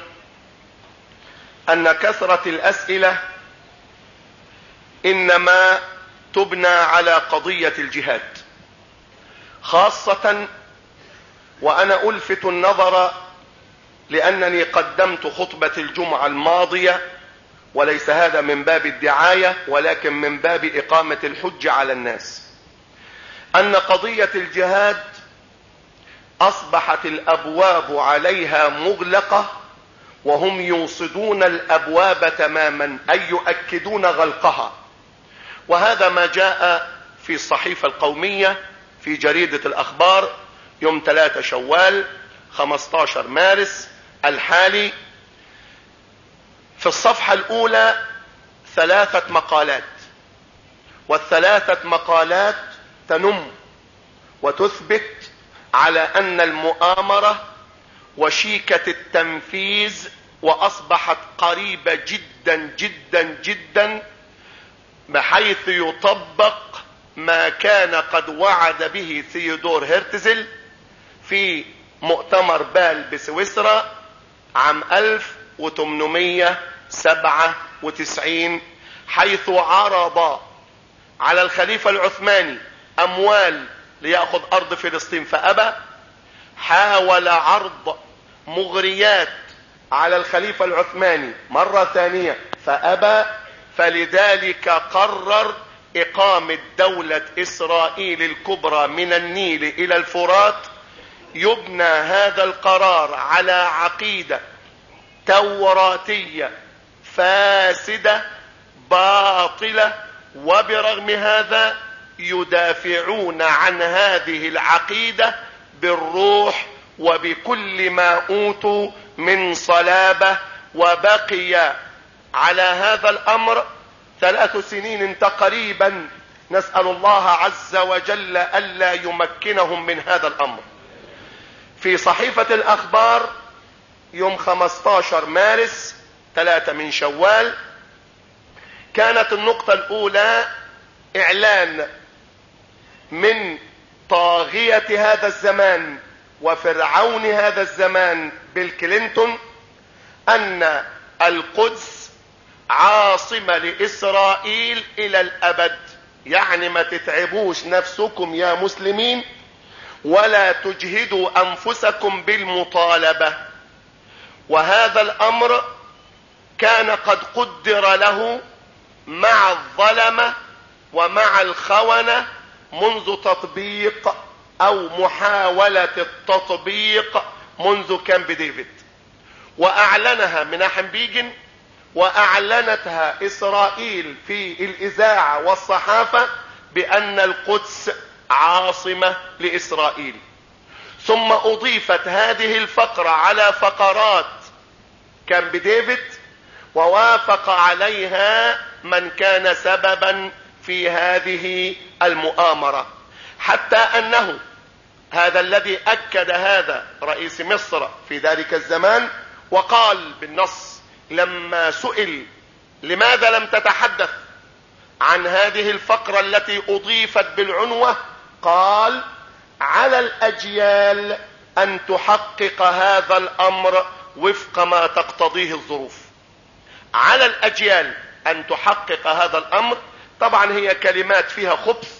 أن كثرة الأسئلة إنما تبنى على قضية الجهاد، خاصة وأنا ألفت النظر لأنني قدمت خطبة الجمعة الماضية، وليس هذا من باب الدعاية ولكن من باب إقامة الحجة على الناس، أن قضية الجهاد أصبحت الأبواب عليها مغلقة، وهم يوصدون الأبواب تماما أي يؤكدون غلقها. وهذا ما جاء في الصحيفة القومية في جريدة الأخبار يوم 3 شوال 15 مارس الحالي. في الصفحة الأولى 3 مقالات، والثلاثة مقالات تنم وتثبت على أن المؤامرة وشيكة التنفيذ وأصبحت قريبة جدا جدا جدا، بحيث يطبق ما كان قد وعد به ثيودور هرتزل في مؤتمر بال بسويسرا عام 1897، حيث عرض على الخليفة العثماني أموال ليأخذ أرض فلسطين فأبى، حاول عرض مغريات على الخليفة العثماني مرة ثانية فأبى، فلذلك قرر إقامة دولة إسرائيل الكبرى من النيل إلى الفرات. يبنى هذا القرار على عقيدة توراتية فاسدة باطلة، وبرغم هذا يدافعون عن هذه العقيدة بالروح وبكل ما أوتوا من صلابة. وبقي على هذا الأمر 3 سنين تقريبا، نسأل الله عز وجل ألا يمكنهم من هذا الأمر. في صحيفة الأخبار يوم 15 مارس 3 من شوال كانت النقطة الأولى إعلان من طاغية هذا الزمان وفرعون هذا الزمان بيل كلينتون أن القدس عاصمة لإسرائيل إلى الأبد. يعني ما تتعبوش نفسكم يا مسلمين ولا تجهدوا أنفسكم بالمطالبة. وهذا الأمر كان قد قدر له مع الظلمة ومع الخونة منذ تطبيق أو محاولة التطبيق منذ كامب ديفيد، وأعلنها مناحم بيجن وأعلنتها إسرائيل في الإذاعة والصحافة بأن القدس عاصمة لإسرائيل. ثم أضيفت هذه الفقرة على فقرات كامب ديفيد ووافق عليها من كان سببا في هذه المؤامرة، حتى أنه هذا الذي أكد هذا رئيس مصر في ذلك الزمان، وقال بالنص لما سئل لماذا لم تتحدث عن هذه الفقرة التي أضيفت بالعنوة، قال على الأجيال أن تحقق هذا الأمر وفق ما تقتضيه الظروف. على الأجيال أن تحقق هذا الأمر. طبعا هي كلمات فيها خبث،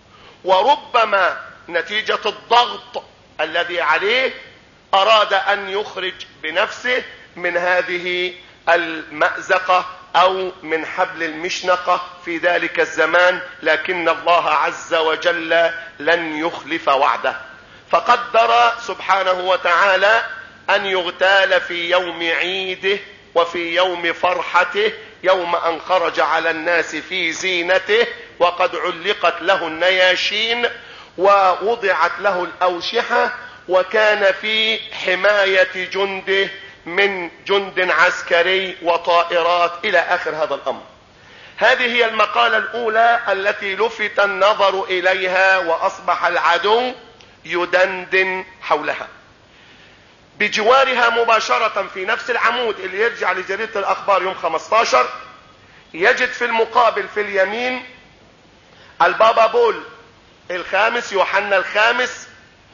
وربما نتيجة الضغط الذي عليه أراد أن يخرج بنفسه من هذه المأزقة أو من حبل المشنقة في ذلك الزمان، لكن الله عز وجل لن يخلف وعده، فقدر سبحانه وتعالى أن يغتال في يوم عيده وفي يوم فرحته، يوم أن خرج على الناس في زينته وقد علقت له النياشين ووضعت له الأوشحة، وكان في حماية جنده من جند عسكري وطائرات إلى آخر هذا الأمر. هذه هي المقالة الأولى التي لفت النظر إليها وأصبح العدو يدندن حولها. بجوارها مباشرة في نفس العمود اللي يرجع لجريدة الأخبار يوم 15 يجد في المقابل في اليمين البابا بول الخامس يوحنا الخامس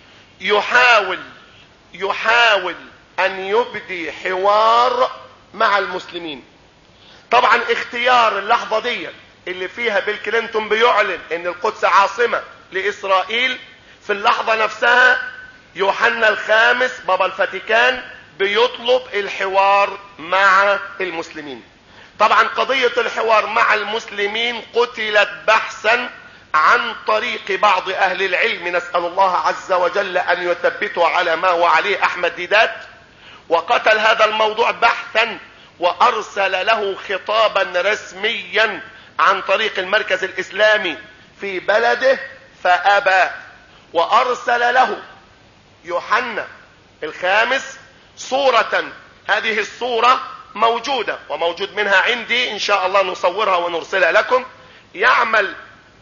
يحاول أن يبدي حوار مع المسلمين. طبعا اختيار اللحظة دي اللي فيها بيل كلينتون بيعلن ان القدس عاصمة لإسرائيل، في اللحظة نفسها يوحنا الخامس بابا الفاتيكان بيطلب الحوار مع المسلمين. طبعا قضية الحوار مع المسلمين قتلت بحثا عن طريق بعض أهل العلم، نسأل الله عز وجل أن يثبته على ما هو عليه أحمد ديدات، وقتل هذا الموضوع بحثا وأرسل له خطابا رسميا عن طريق المركز الإسلامي في بلده فأبى، وأرسل له يوحنا الخامس صورة، هذه الصورة موجودة وموجود منها عندي إن شاء الله نصورها ونرسلها لكم، يعمل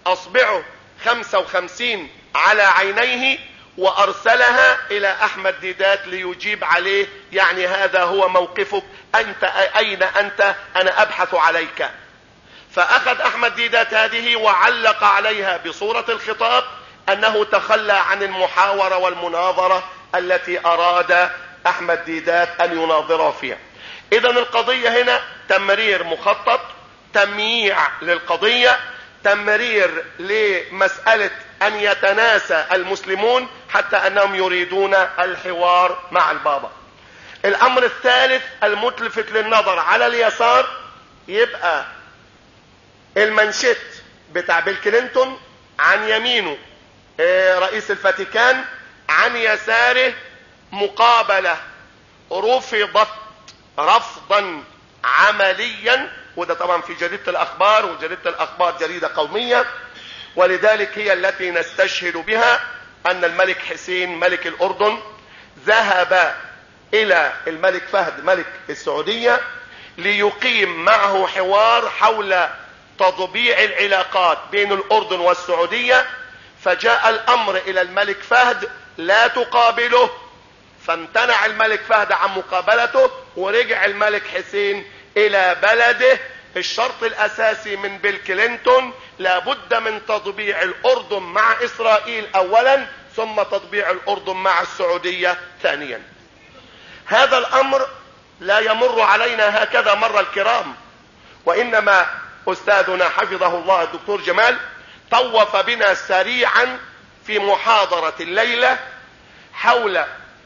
اصبعه 55 على عينيه وارسلها الى احمد ديدات ليجيب عليه، يعني هذا هو موقفك، انت اين انت؟ انا ابحث عليك. فاخذ احمد ديدات هذه وعلق عليها بصورة الخطاب انه تخلى عن المحاورة والمناظرة التي اراد احمد ديدات ان يناظره فيها. اذا القضية هنا تمرير مخطط، تمييع للقضية، تمرير لمسألة ان يتناسى المسلمون حتى انهم يريدون الحوار مع البابا. الامر الثالث المتلفت للنظر على اليسار، يبقى المنشط بتاع بيل كلينتون، عن يمينه رئيس الفاتيكان، عن يساره مقابلة رفضت رفضا عمليا، وده طبعا في جريدة الاخبار، وجريدة الاخبار جريدة قومية، ولذلك هي التي نستشهد بها ان الملك حسين ملك الاردن ذهب الى الملك فهد ملك السعودية ليقيم معه حوار حول تطبيع العلاقات بين الاردن والسعودية، فجاء الامر الى الملك فهد لا تقابله، فامتنع الملك فهد عن مقابلته، ورجع الملك حسين الى بلده. الشرط الاساسي من بيل كلينتون لابد من تطبيع الاردن مع اسرائيل اولا، ثم تطبيع الاردن مع السعودية ثانيا. هذا الامر لا يمر علينا هكذا مر الكرام، وانما استاذنا حفظه الله الدكتور جمال طوف بنا سريعا في محاضرة الليلة حول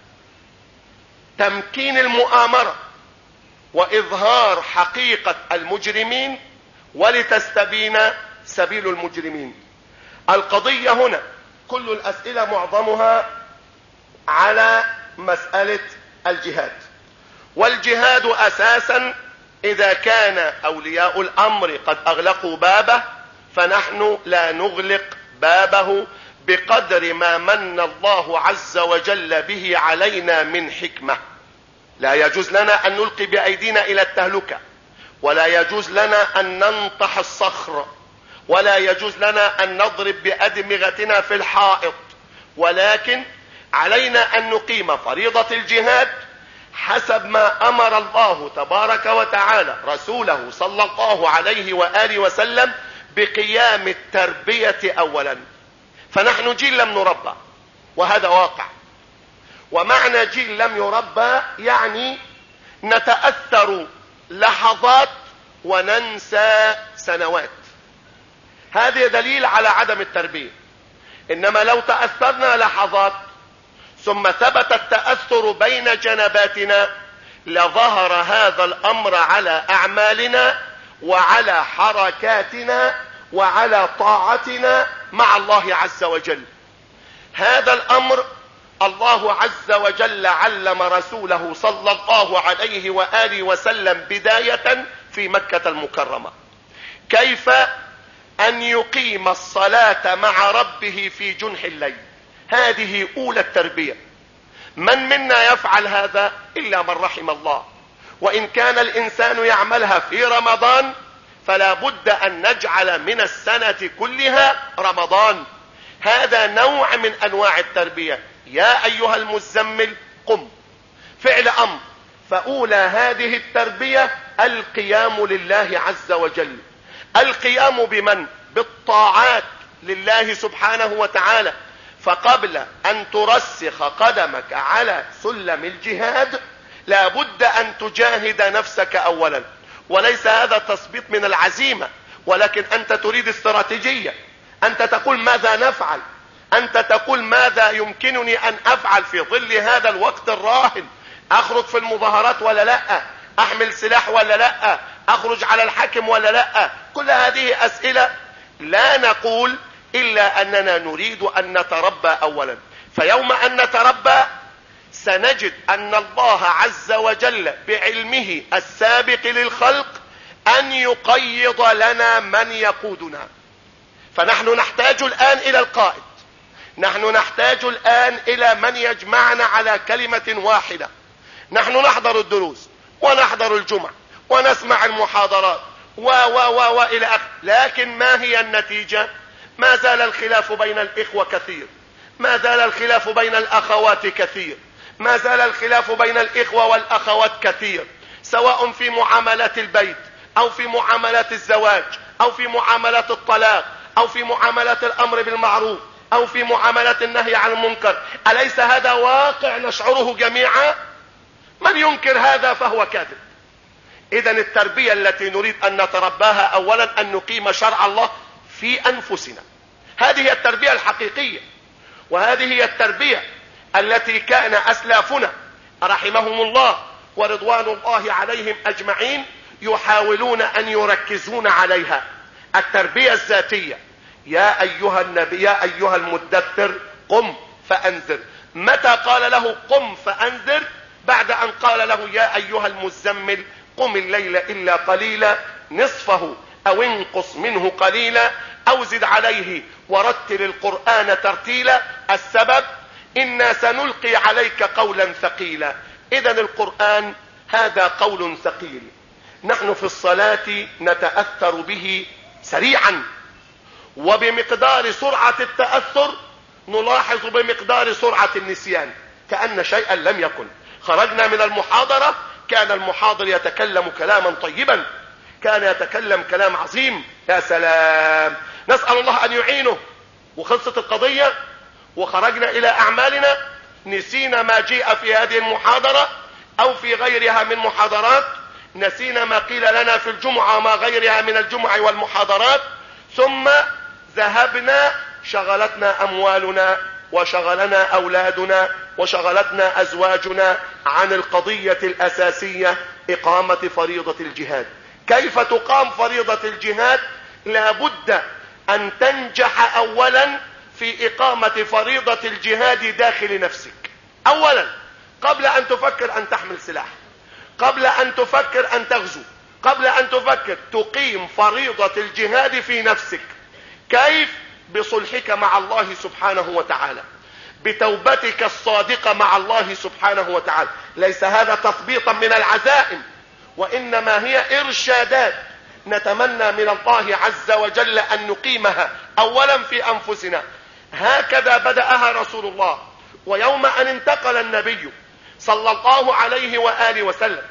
تمكين المؤامرة واظهار حقيقة المجرمين ولتستبين سبيل المجرمين. القضية هنا كل الاسئلة معظمها على مسألة الجهاد، والجهاد اساسا اذا كان اولياء الامر قد اغلقوا بابه فنحن لا نغلق بابه بقدر ما من الله عز وجل به علينا من حكمة. لا يجوز لنا ان نلقي بايدينا الى التهلكة، ولا يجوز لنا ان ننطح الصخر، ولا يجوز لنا ان نضرب بادمغتنا في الحائط، ولكن علينا ان نقيم فريضة الجهاد حسب ما امر الله تبارك وتعالى رسوله صلى الله عليه وآله وسلم بقيام التربية اولا. فنحن جيل لم نربى، وهذا واقع. ومعنى جيل لم يربى يعني نتأثر لحظات وننسى سنوات، هذا دليل على عدم التربية. انما لو تأثرنا لحظات ثم ثبت التأثر بين جنباتنا لظهر هذا الامر على اعمالنا وعلى حركاتنا وعلى طاعتنا مع الله عز وجل. هذا الامر الله عز وجل علم رسوله صلى الله عليه وآله وسلم بداية في مكة المكرمة كيف ان يقيم الصلاة مع ربه في جنح الليل. هذه اولى التربية. من منا يفعل هذا الا من رحم الله، وان كان الانسان يعملها في رمضان فلا بد ان نجعل من السنة كلها رمضان. هذا نوع من انواع التربية. يا ايها المزمل قم، فعل امر. فاولى هذه التربية القيام لله عز وجل. القيام بمن؟ بالطاعات لله سبحانه وتعالى. فقبل ان ترسخ قدمك على سلم الجهاد لا بد ان تجاهد نفسك اولا، وليس هذا تثبيط من العزيمة، ولكن انت تريد استراتيجية. انت تقول ماذا نفعل، انت تقول ماذا يمكنني ان افعل في ظل هذا الوقت الراهن. اخرج في المظاهرات ولا لا؟ احمل سلاح ولا لا؟ اخرج على الحاكم ولا لا؟ كل هذه اسئلة لا نقول الا اننا نريد ان نتربى اولا. فيوم ان نتربى سنجد ان الله عز وجل بعلمه السابق للخلق ان يقيض لنا من يقودنا. فنحن نحتاج الان الى القائد، نحن نحتاج الان الى من يجمعنا على كلمة واحدة. نحن نحضر الدروس ونحضر الجمع ونسمع المحاضرات والى اخره، لكن ما هي النتيجة؟ ما زال الخلاف بين الإخوة كثير، ما زال الخلاف بين الأخوات كثير، ما زال الخلاف بين الإخوة والأخوات كثير، سواء في معاملات البيت أو في معاملات الزواج أو في معاملات الطلاق أو في معاملات الأمر بالمعروف أو في معاملات النهي عن المنكر. أليس هذا واقع نشعره جميعا؟ من ينكر هذا فهو كاذب. إذن التربية التي نريد أن نترباها أولا أن نقيم شرع الله في أنفسنا، هذه هي التربية الحقيقية، وهذه هي التربية التي كان أسلافنا رحمهم الله ورضوان الله عليهم أجمعين يحاولون أن يركزون عليها، التربية الذاتية. يا أيها النبي، يا أيها المدثر قم فأنذر. متى قال له قم فأنذر؟ بعد أن قال له يا أيها المزمل قم الليل إلا قليلا نصفه أو انقص منه قليلا أو زد عليه ورتل القرآن ترتيلا. السبب إنا سنلقي عليك قولا ثقيلا. إذن القرآن هذا قول ثقيل، نحن في الصلاة نتأثر به سريعا، وبمقدار سرعة التأثر نلاحظ بمقدار سرعة النسيان، كأن شيئا لم يكن. خرجنا من المحاضرة كان المحاضر يتكلم كلاما طيبا، كان يتكلم كلام عظيم، يا سلام، نسأل الله أن يعينه، وخلصت القضية وخرجنا إلى أعمالنا، نسينا ما جاء في هذه المحاضرة أو في غيرها من محاضرات، نسينا ما قيل لنا في الجمعة وما غيرها من الجمعة والمحاضرات، ثم ذهبنا شغلتنا أموالنا وشغلنا أولادنا وشغلتنا أزواجنا عن القضية الأساسية، إقامة فريضة الجهاد. كيف تقام فريضة الجهاد؟ لابد أن تنجح أولا في إقامة فريضة الجهاد داخل نفسك. أولا قبل أن تفكر أن تحمل سلاح، قبل أن تفكر أن تغزو، قبل أن تفكر تقيم فريضة الجهاد في نفسك. كيف؟ بصلحك مع الله سبحانه وتعالى، بتوبتك الصادقة مع الله سبحانه وتعالى. ليس هذا تثبيطا من العزائم، وإنما هي إرشادات نتمنى من الله عز وجل أن نقيمها أولا في أنفسنا. هكذا بدأها رسول الله. ويوم أن انتقل النبي صلى الله عليه وآله وسلم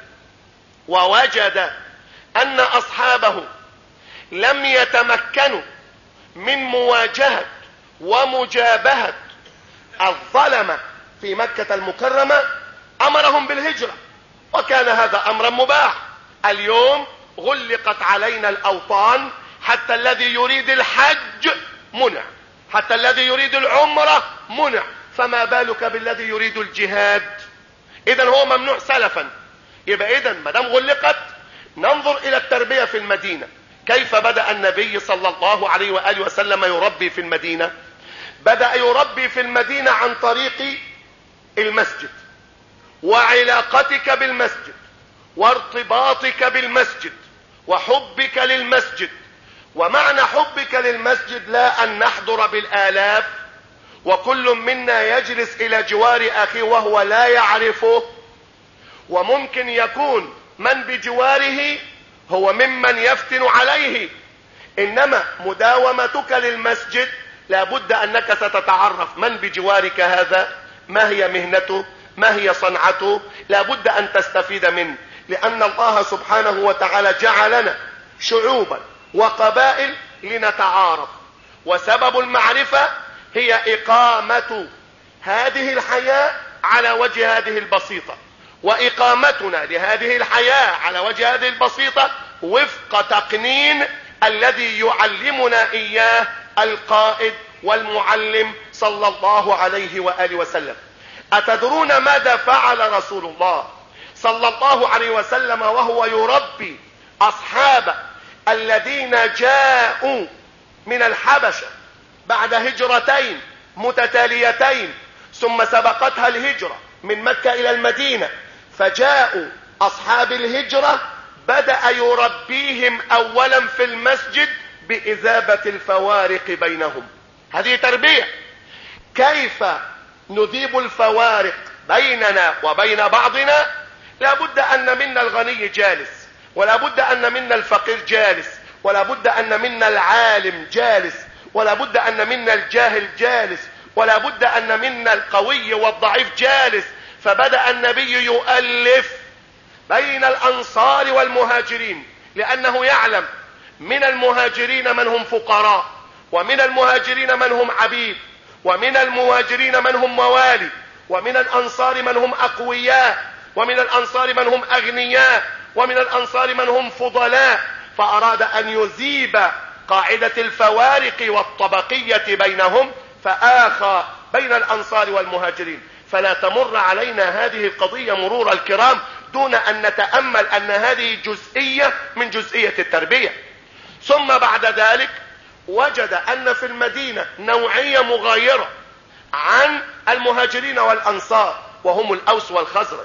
ووجد أن أصحابه لم يتمكنوا من مواجهة ومجابهة الظلمة في مكة المكرمة، أمرهم بالهجرة، وكان هذا أمرا مباح. اليوم غلقت علينا الأوطان، حتى الذي يريد الحج منع، حتى الذي يريد العمرة منع، فما بالك بالذي يريد الجهاد؟ إذن هو ممنوع سلفا. يبقى إذن ما دام غلقت ننظر إلى التربية في المدينة. كيف بدأ النبي صلى الله عليه وآله وسلم يربي في المدينة؟ بدأ يربي في المدينة عن طريق المسجد، وعلاقتك بالمسجد، وارتباطك بالمسجد، وحبك للمسجد. ومعنى حبك للمسجد لا أن نحضر بالآلاف وكل منا يجلس إلى جوار أخيه وهو لا يعرفه، وممكن يكون من بجواره هو ممن يفتن عليه. إنما مداومتك للمسجد لابد أنك ستتعرف من بجوارك هذا، ما هي مهنته، ما هي صنعته، لابد أن تستفيد منه، لأن الله سبحانه وتعالى جعلنا شعوبا وقبائل لنتعارف، وسبب المعرفة هي إقامة هذه الحياة على وجه هذه البسيطة، وإقامتنا لهذه الحياة على وجه هذه البسيطة وفق تقنين الذي يعلمنا إياه القائد والمعلم صلى الله عليه وآله وسلم. أتدرون ماذا فعل رسول الله صلى الله عليه وسلم وهو يربي أصحابه الذين جاءوا من الحبشة بعد هجرتين متتاليتين، ثم سبقتها الهجرة من مكة إلى المدينة، فجاءوا أصحاب الهجرة بدأ يربيهم أولا في المسجد بإذابة الفوارق بينهم. هذه تربية. كيف نذيب الفوارق بيننا وبين بعضنا؟ لابد أن منا الغني جالس، ولا بد أن منا الفقير جالس، ولا بد أن منا العالم جالس، ولا بد أن منا الجاهل جالس، ولا بد أن منا القوي والضعيف جالس. فبدأ النبي يؤلف بين الأنصار والمهاجرين، لأنه يعلم من المهاجرين من هم فقراء، ومن المهاجرين من هم عبيد، ومن المهاجرين من هم موالي، ومن الأنصار من هم أقوياء، ومن الأنصار من هم أغنياء، ومن الأنصار من هم فضلاء. فأراد أن يذيب قاعدة الفوارق والطبقية بينهم، فآخى بين الأنصار والمهاجرين. فلا تمر علينا هذه القضية مرور الكرام دون أن نتأمل أن هذه جزئية من جزئية التربية. ثم بعد ذلك وجد أن في المدينة نوعية مغايرة عن المهاجرين والأنصار، وهم الأوس والخزرج،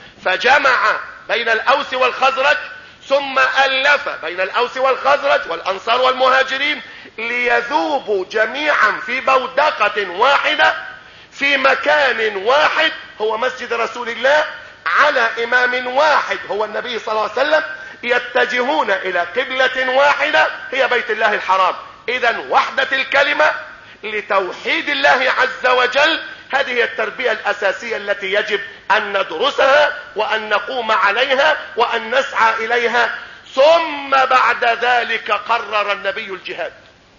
فجمع بين الأوس والخزرج، ثم ألف بين الأوس والخزرج والأنصار والمهاجرين ليذوبوا جميعا في بودقة واحدة في مكان واحد هو مسجد رسول الله، على إمام واحد هو النبي صلى الله عليه وسلم، يتجهون إلى قبلة واحدة هي بيت الله الحرام. إذن وحدة الكلمة لتوحيد الله عز وجل، هذه هي التربية الأساسية التي يجب أن ندرسها وأن نقوم عليها وأن نسعى إليها. ثم بعد ذلك قرر النبي الجهاد.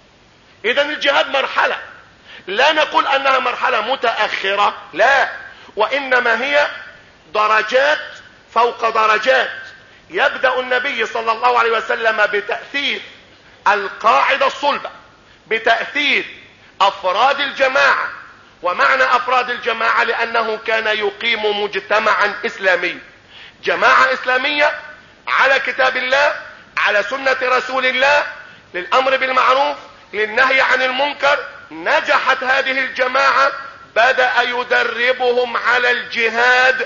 إذن الجهاد مرحلة، لا نقول أنها مرحلة متأخرة، لا، وإنما هي درجات فوق درجات. يبدأ النبي صلى الله عليه وسلم بتأثير القاعدة الصلبة، بتأثير أفراد الجماعة. ومعنى أفراد الجماعة لأنه كان يقيم مجتمعا إسلامي، جماعة إسلامية على كتاب الله، على سنة رسول الله، للأمر بالمعروف، للنهي عن المنكر. نجحت هذه الجماعة، بدأ يدربهم على الجهاد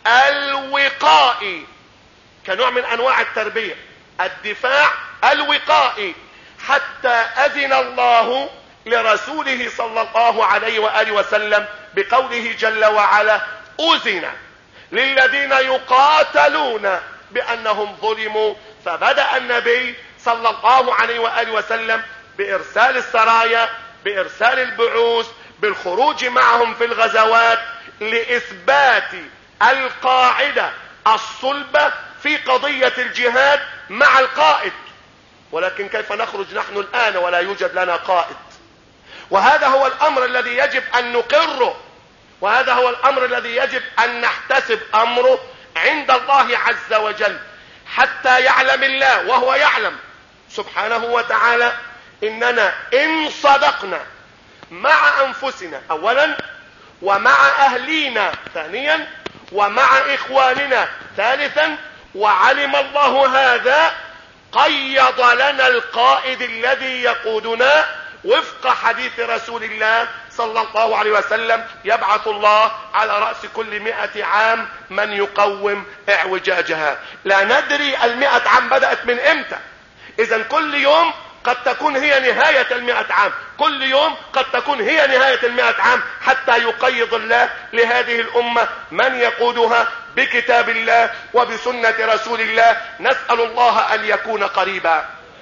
الوقائي كنوع من أنواع التربية، الدفاع الوقائي، حتى أذن الله لرسوله صلى الله عليه وآله وسلم بقوله جل وعلا: أذن للذين يقاتلون بأنهم ظلموا. فبدأ النبي صلى الله عليه وآله وسلم بإرسال السرايا، بإرسال البعوث، بالخروج معهم في الغزوات لإثبات القاعدة الصلبة في قضية الجهاد مع القائد. ولكن كيف نخرج نحن الآن ولا يوجد لنا قائد؟ وهذا هو الأمر الذي يجب أن نقره، وهذا هو الأمر الذي يجب أن نحتسب أمره عند الله عز وجل، حتى يعلم الله وهو يعلم سبحانه وتعالى إننا إن صدقنا مع أنفسنا أولا، ومع أهلينا ثانيا، ومع إخواننا ثالثا، وعلم الله هذا، قيض لنا القائد الذي يقودنا وفق حديث رسول الله صلى الله عليه وسلم: يبعث الله على رأس كل 100 عام من يقوم اعوجاجها. لا ندري 100 عام بدأت من امتى. اذا كل يوم قد تكون هي نهاية 100 عام، كل يوم قد تكون هي نهاية 100 عام، حتى يقيض الله لهذه الأمة من يقودها بكتاب الله وبسنة رسول الله. نسأل الله أن يكون قريبا.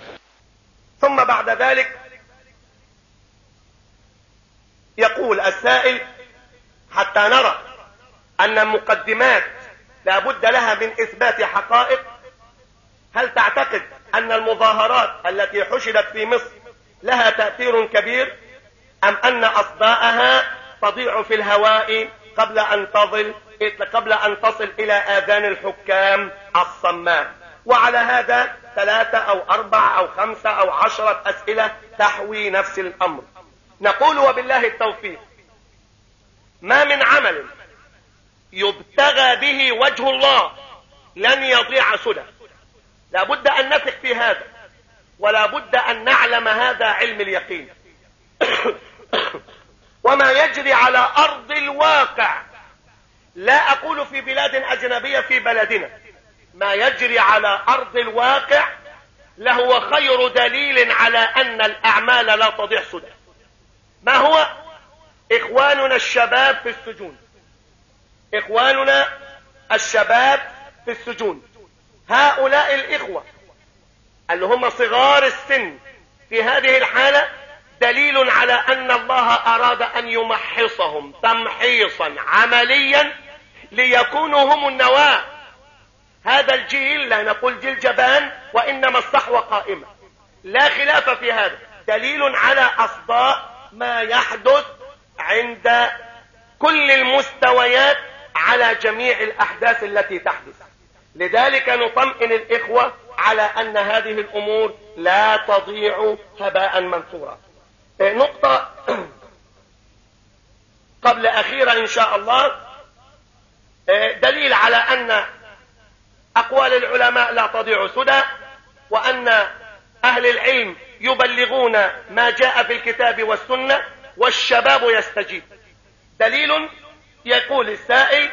ثم بعد ذلك يقول السائل: حتى نرى أن المقدمات لا بد لها من إثبات حقائق، هل تعتقد أن المظاهرات التي حشدت في مصر لها تأثير كبير، أم أن أصداءها تضيع في الهواء قبل أن تصل إلى آذان الحكام الصماء؟ وعلى هذا 3 أو 4 أو 5 أو 10 أسئلة تحوي نفس الأمر. نقول وبالله التوفيق: ما من عمل يبتغى به وجه الله لن يضيع سدى. لا بد أن نثق في هذا، ولا بد أن نعلم هذا علم اليقين. وما يجري على أرض الواقع، لا أقول في بلاد أجنبية، في بلدنا، ما يجري على أرض الواقع لهو خير دليل على أن الأعمال لا تضيع سدى. ما هو؟ إخواننا الشباب في السجون، إخواننا الشباب في السجون. هؤلاء الإخوة اللي هم صغار السن في هذه الحالة دليل على أن الله أراد أن يمحصهم تمحيصا عمليا ليكونوا هم النواة. هذا الجيل لا نقول جيل جبان، وإنما الصحوة قائمة، لا خلاف في هذا. دليل على أصداء ما يحدث عند كل المستويات على جميع الأحداث التي تحدث. لذلك نطمئن الإخوة على أن هذه الأمور لا تضيع هباء منثورا. نقطة قبل أخيرة إن شاء الله، دليل على أن أقوال العلماء لا تضيع سدى، وأن أهل العلم يبلغون ما جاء في الكتاب والسنة والشباب يستجيب. دليل يقول السائل: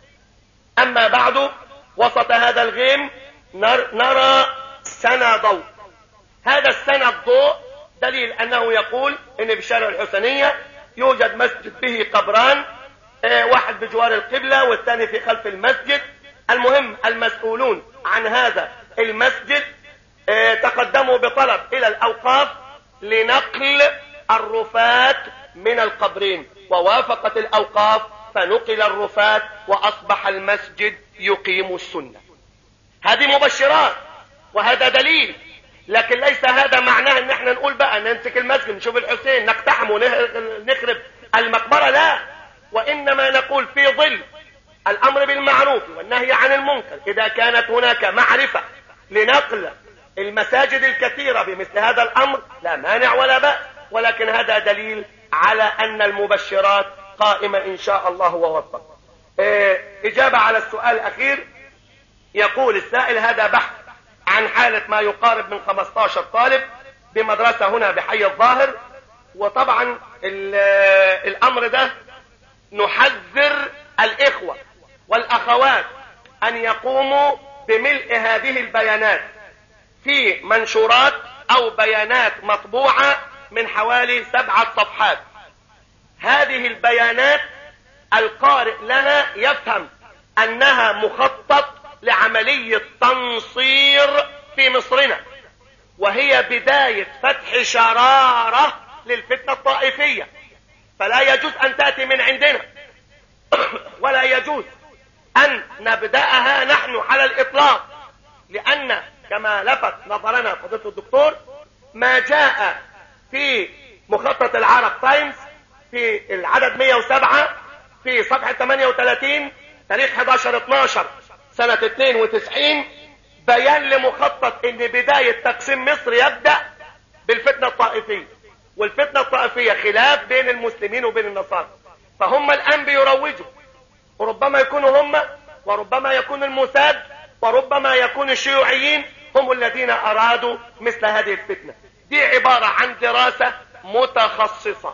أما بعد، وسط هذا الغيم نرى سنة ضوء. هذا السنة الضوء دليل أنه يقول إن في شارع الحسينية يوجد مسجد به قبران، واحد بجوار القبلة والثاني في خلف المسجد. المهم المسؤولون عن هذا المسجد تقدموا بطلب إلى الأوقاف لنقل الرفات من القبرين، ووافقت الأوقاف فنقل الرفات وأصبح المسجد يقيم السنة. هذه مبشرات وهذا دليل، لكن ليس هذا معناه ان احنا نقول بقى نمسك المسجد نشوف الحسين نقتحم ونخرب المقبرة، لا. وإنما نقول في ظل الأمر بالمعروف والنهي عن المنكر، إذا كانت هناك معرفة لنقل المساجد الكثيرة بمثل هذا الأمر لا مانع ولا بأس، ولكن هذا دليل على أن المبشرات قائمة إن شاء الله ووفق. إجابة على السؤال الأخير، يقول السائل: هذا بحث عن حالة ما يقارب من 15 طالب بمدرسة هنا بحي الظاهر، وطبعا الأمر ده نحذر الإخوة والأخوات أن يقوموا بملء هذه البيانات في منشورات أو بيانات مطبوعة من حوالي 7 صفحات. هذه البيانات القارئ لها يفهم أنها مخطط لعملية تنصير في مصرنا، وهي بداية فتح شرارة للفتنة الطائفية، فلا يجوز أن تأتي من عندنا ولا يجوز أن نبدأها نحن على الإطلاق، لأن كما لفت نظرنا فضيلة الدكتور ما جاء في مخطط العرب تايمز في العدد 107 في صفحة 38 تاريخ 11/12 سنة 92 بيان لمخطط ان بداية تقسيم مصر يبدأ بالفتنة الطائفية، والفتنة الطائفية خلاف بين المسلمين وبين النصارى، فهم الآن بيروجوا، وربما يكونوا هم، وربما يكون الموساد، وربما يكون الشيوعيين هم الذين أرادوا مثل هذه الفتنة. دي عبارة عن دراسة متخصصة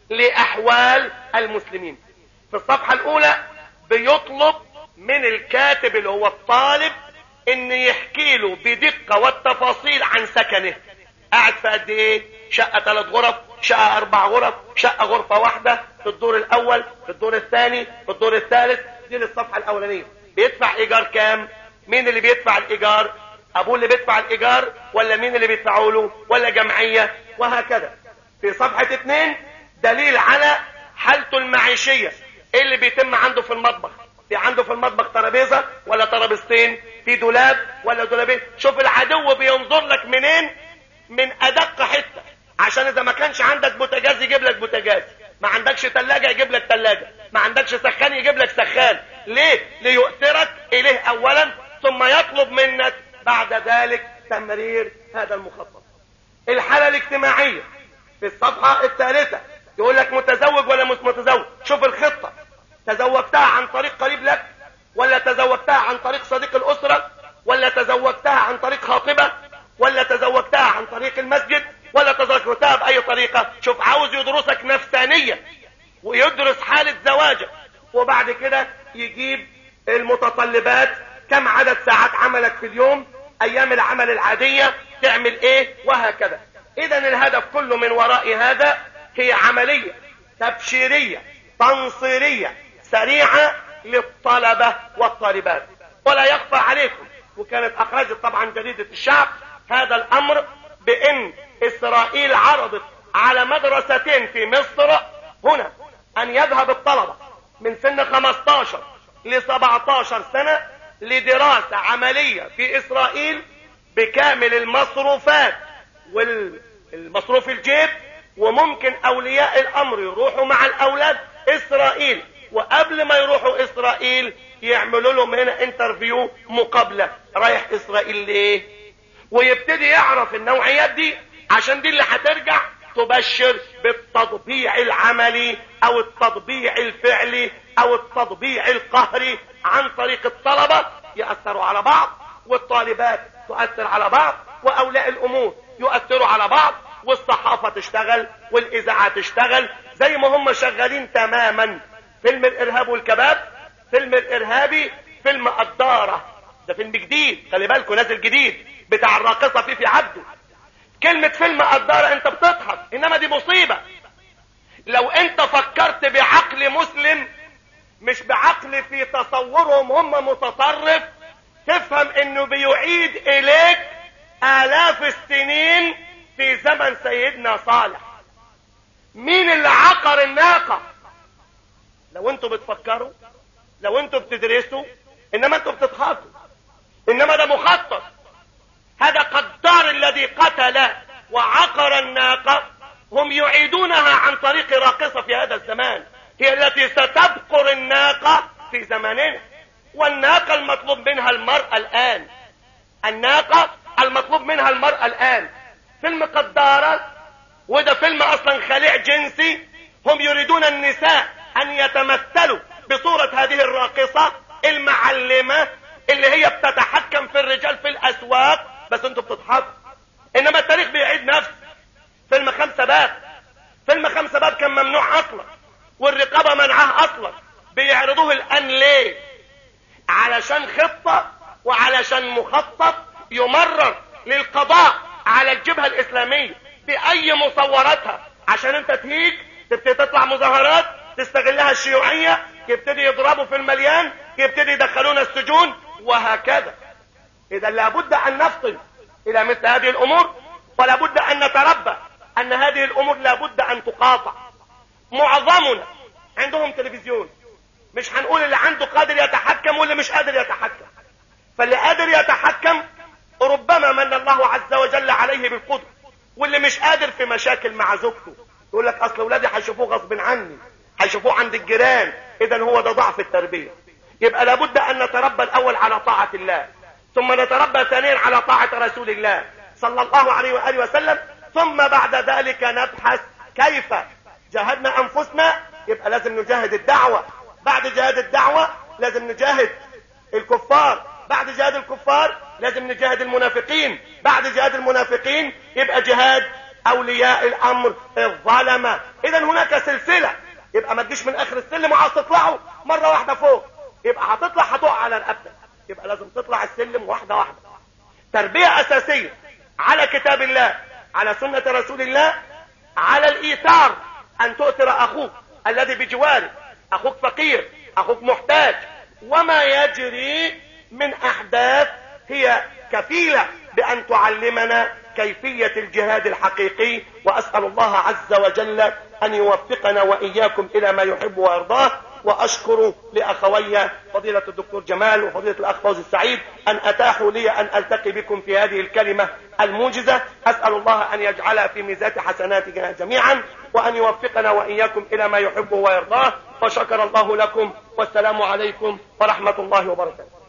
لأحوال المسلمين. في الصفحة الأولى بيطلب من الكاتب اللي هو الطالب ان يحكي له بدقة والتفاصيل عن سكنه، قاعد في قد ايه، شقة 3 غرف، شقة 4 غرف، شقة غرفة واحدة، في الدور الاول، في الدور الثاني، في الدور الثالث. دي للصفحة الاولانية. بيدفع ايجار كام، مين اللي بيدفع الايجار، ابوه اللي بيدفع الايجار ولا مين اللي بيدفعوا له ولا جمعية، وهكذا. في صفحة 2 دليل على حالته المعيشية، ايه اللي بيتم عنده في المطبخ، في عنده في المطبخ ترابيزة ولا ترابيزتين، في دولاب ولا دولابين. شوف العدو بينظر لك منين، من ادق حتة، عشان اذا ما كانش عندك بوتاجاز يجيب لك بوتاجاز، ما عندكش تلاجة يجيب لك تلاجة، ما عندكش سخان يجيب لك سخان. ليه؟ ليؤثرك اليه اولا، ثم يطلب منك بعد ذلك تمرير هذا المخطط. الحالة الاجتماعية في الصفحة 3 يقول لك متزوج ولا مش متزوج. شوف الخطة، تزوجتها عن طريق قريب لك، ولا تزوجتها عن طريق صديق الأسرة، ولا تزوجتها عن طريق خاطبة، ولا تزوجتها عن طريق المسجد، ولا تزوجتها بأي طريقة. شوف عاوز يدرسك نفسانيا ويدرس حالة زواجك، وبعد كده يجيب المتطلبات، كم عدد ساعات عملك في اليوم، أيام العمل العادية تعمل إيه، وهكذا. إذن الهدف كله من وراء هذا هي عملية تبشيرية تنصيرية سريعة للطلبة والطالبات. ولا يخفى عليكم، وكانت أخرجت طبعا جريدة الشعب هذا الأمر، بأن إسرائيل عرضت على مدرستين في مصر هنا ان يذهب الطلبة من سن 15 ل 17 سنة لدراسة عملية في اسرائيل بكامل المصروفات والمصروف الجيب، وممكن اولياء الامر يروحوا مع الاولاد اسرائيل، وقبل ما يروحوا اسرائيل يعملوا لهم هنا انترفيو مقابلة رايح اسرائيل ليه، ويبتدي يعرف النوعيات دي، عشان دي اللي هترجع تبشر بالتطبيع العملي او التطبيع الفعلي او التطبيع القهري عن طريق الطلبة يأثروا على بعض، والطالبات تؤثر على بعض، واولياء الامور يؤثروا على بعض، والصحافة تشتغل والاذاعة تشتغل زي ما هم شغالين تماما. فيلم الارهاب والكباب، فيلم الارهابي، فيلم الدارة، ده فيلم جديد خلي بالكم نازل جديد بتاع الراقصة فيفي عبده. كلمة فيلم الدارة انت بتضحك، انما دي مصيبة. لو انت فكرت بعقل مسلم مش بعقل في تصورهم هم متطرف، تفهم انه بيعيد اليك آلاف السنين في زمن سيدنا صالح. مين اللي عقر الناقة؟ لو انتوا بتفكروا، لو انتوا بتدرسوا، انما انتوا بتضحكوا، انما ده مخطط. هذا قدار الذي قتل وعقر الناقة هم يعيدونها عن طريق راقصة في هذا الزمان، هي التي ستبقر الناقة في زماننا. والناقة المطلوب منها المرأة الآن، الناقة المطلوب منها المرأة الآن. فيلم قدارة، وده فيلم اصلا خليع جنسي، هم يريدون النساء ان يتمثلوا بصورة هذه الراقصة المعلمة اللي هي بتتحكم في الرجال في الاسواق، بس انتوا بتضحكوا. انما التاريخ بيعيد نفسه. فيلم 5 باب، فيلم 5 باب كان ممنوع اصلا، والرقابة منعه اصلا. بيعرضوه الان ليه؟ علشان خطة وعلشان مخطط يمرر للقضاء على الجبهة الاسلامية بأي مصوراتها، عشان انت تهيج، تبتدي تطلع مظاهرات تستغلها الشيوعية، يبتدي يضربوا في المليان، يبتدي يدخلونا السجون، وهكذا. اذا لابد ان نفطن الى مثل هذه الامور، ولابد ان نتربى ان هذه الامور لابد ان تقاطع. معظمنا عندهم تلفزيون، مش هنقول اللي عنده قادر يتحكم واللي مش قادر يتحكم. فاللي قادر يتحكم ربما من الله عز وجل عليه بالقدر، واللي مش قادر في مشاكل مع زوجته يقول لك اصل اولادي هيشوفوه غصب عني، هيشوفوه عند الجيران. اذا هو ده ضعف التربية. يبقى لابد ان نتربى الاول على طاعة الله، ثم نتربى ثانيا على طاعة رسول الله صلى الله عليه وآله وسلم، ثم بعد ذلك نبحث كيف جاهدنا انفسنا. يبقى لازم نجاهد الدعوة، بعد جهاد الدعوة لازم نجاهد الكفار، بعد جهاد الكفار لازم نجاهد المنافقين، بعد جهاد المنافقين يبقى جهاد اولياء الامر الظلمة. اذا هناك سلسلة. يبقى ما تجيش من اخر السلم وعاوز تطلعه مرة واحدة فوق، يبقى هتطلع هتقع على رقبتك. يبقى لازم تطلع السلم واحدة واحدة. تربية اساسية على كتاب الله، على سنة رسول الله، على الايثار، ان تؤثر اخوك الذي بجوارك، اخوك فقير، اخوك محتاج. وما يجري من احداث هي كفيلة بان تعلمنا كيفية الجهاد الحقيقي. واسأل الله عز وجل ان يوفقنا واياكم الى ما يحب ويرضاه. واشكر لاخوي فضيلة الدكتور جمال وفضيلة الاخ فوزي السعيد ان اتاحوا لي ان التقي بكم في هذه الكلمة الموجزة. اسأل الله ان يجعلها في ميزان حسناتنا جميعا، وان يوفقنا واياكم الى ما يحب ويرضاه. وشكر الله لكم، والسلام عليكم ورحمة الله وبركاته.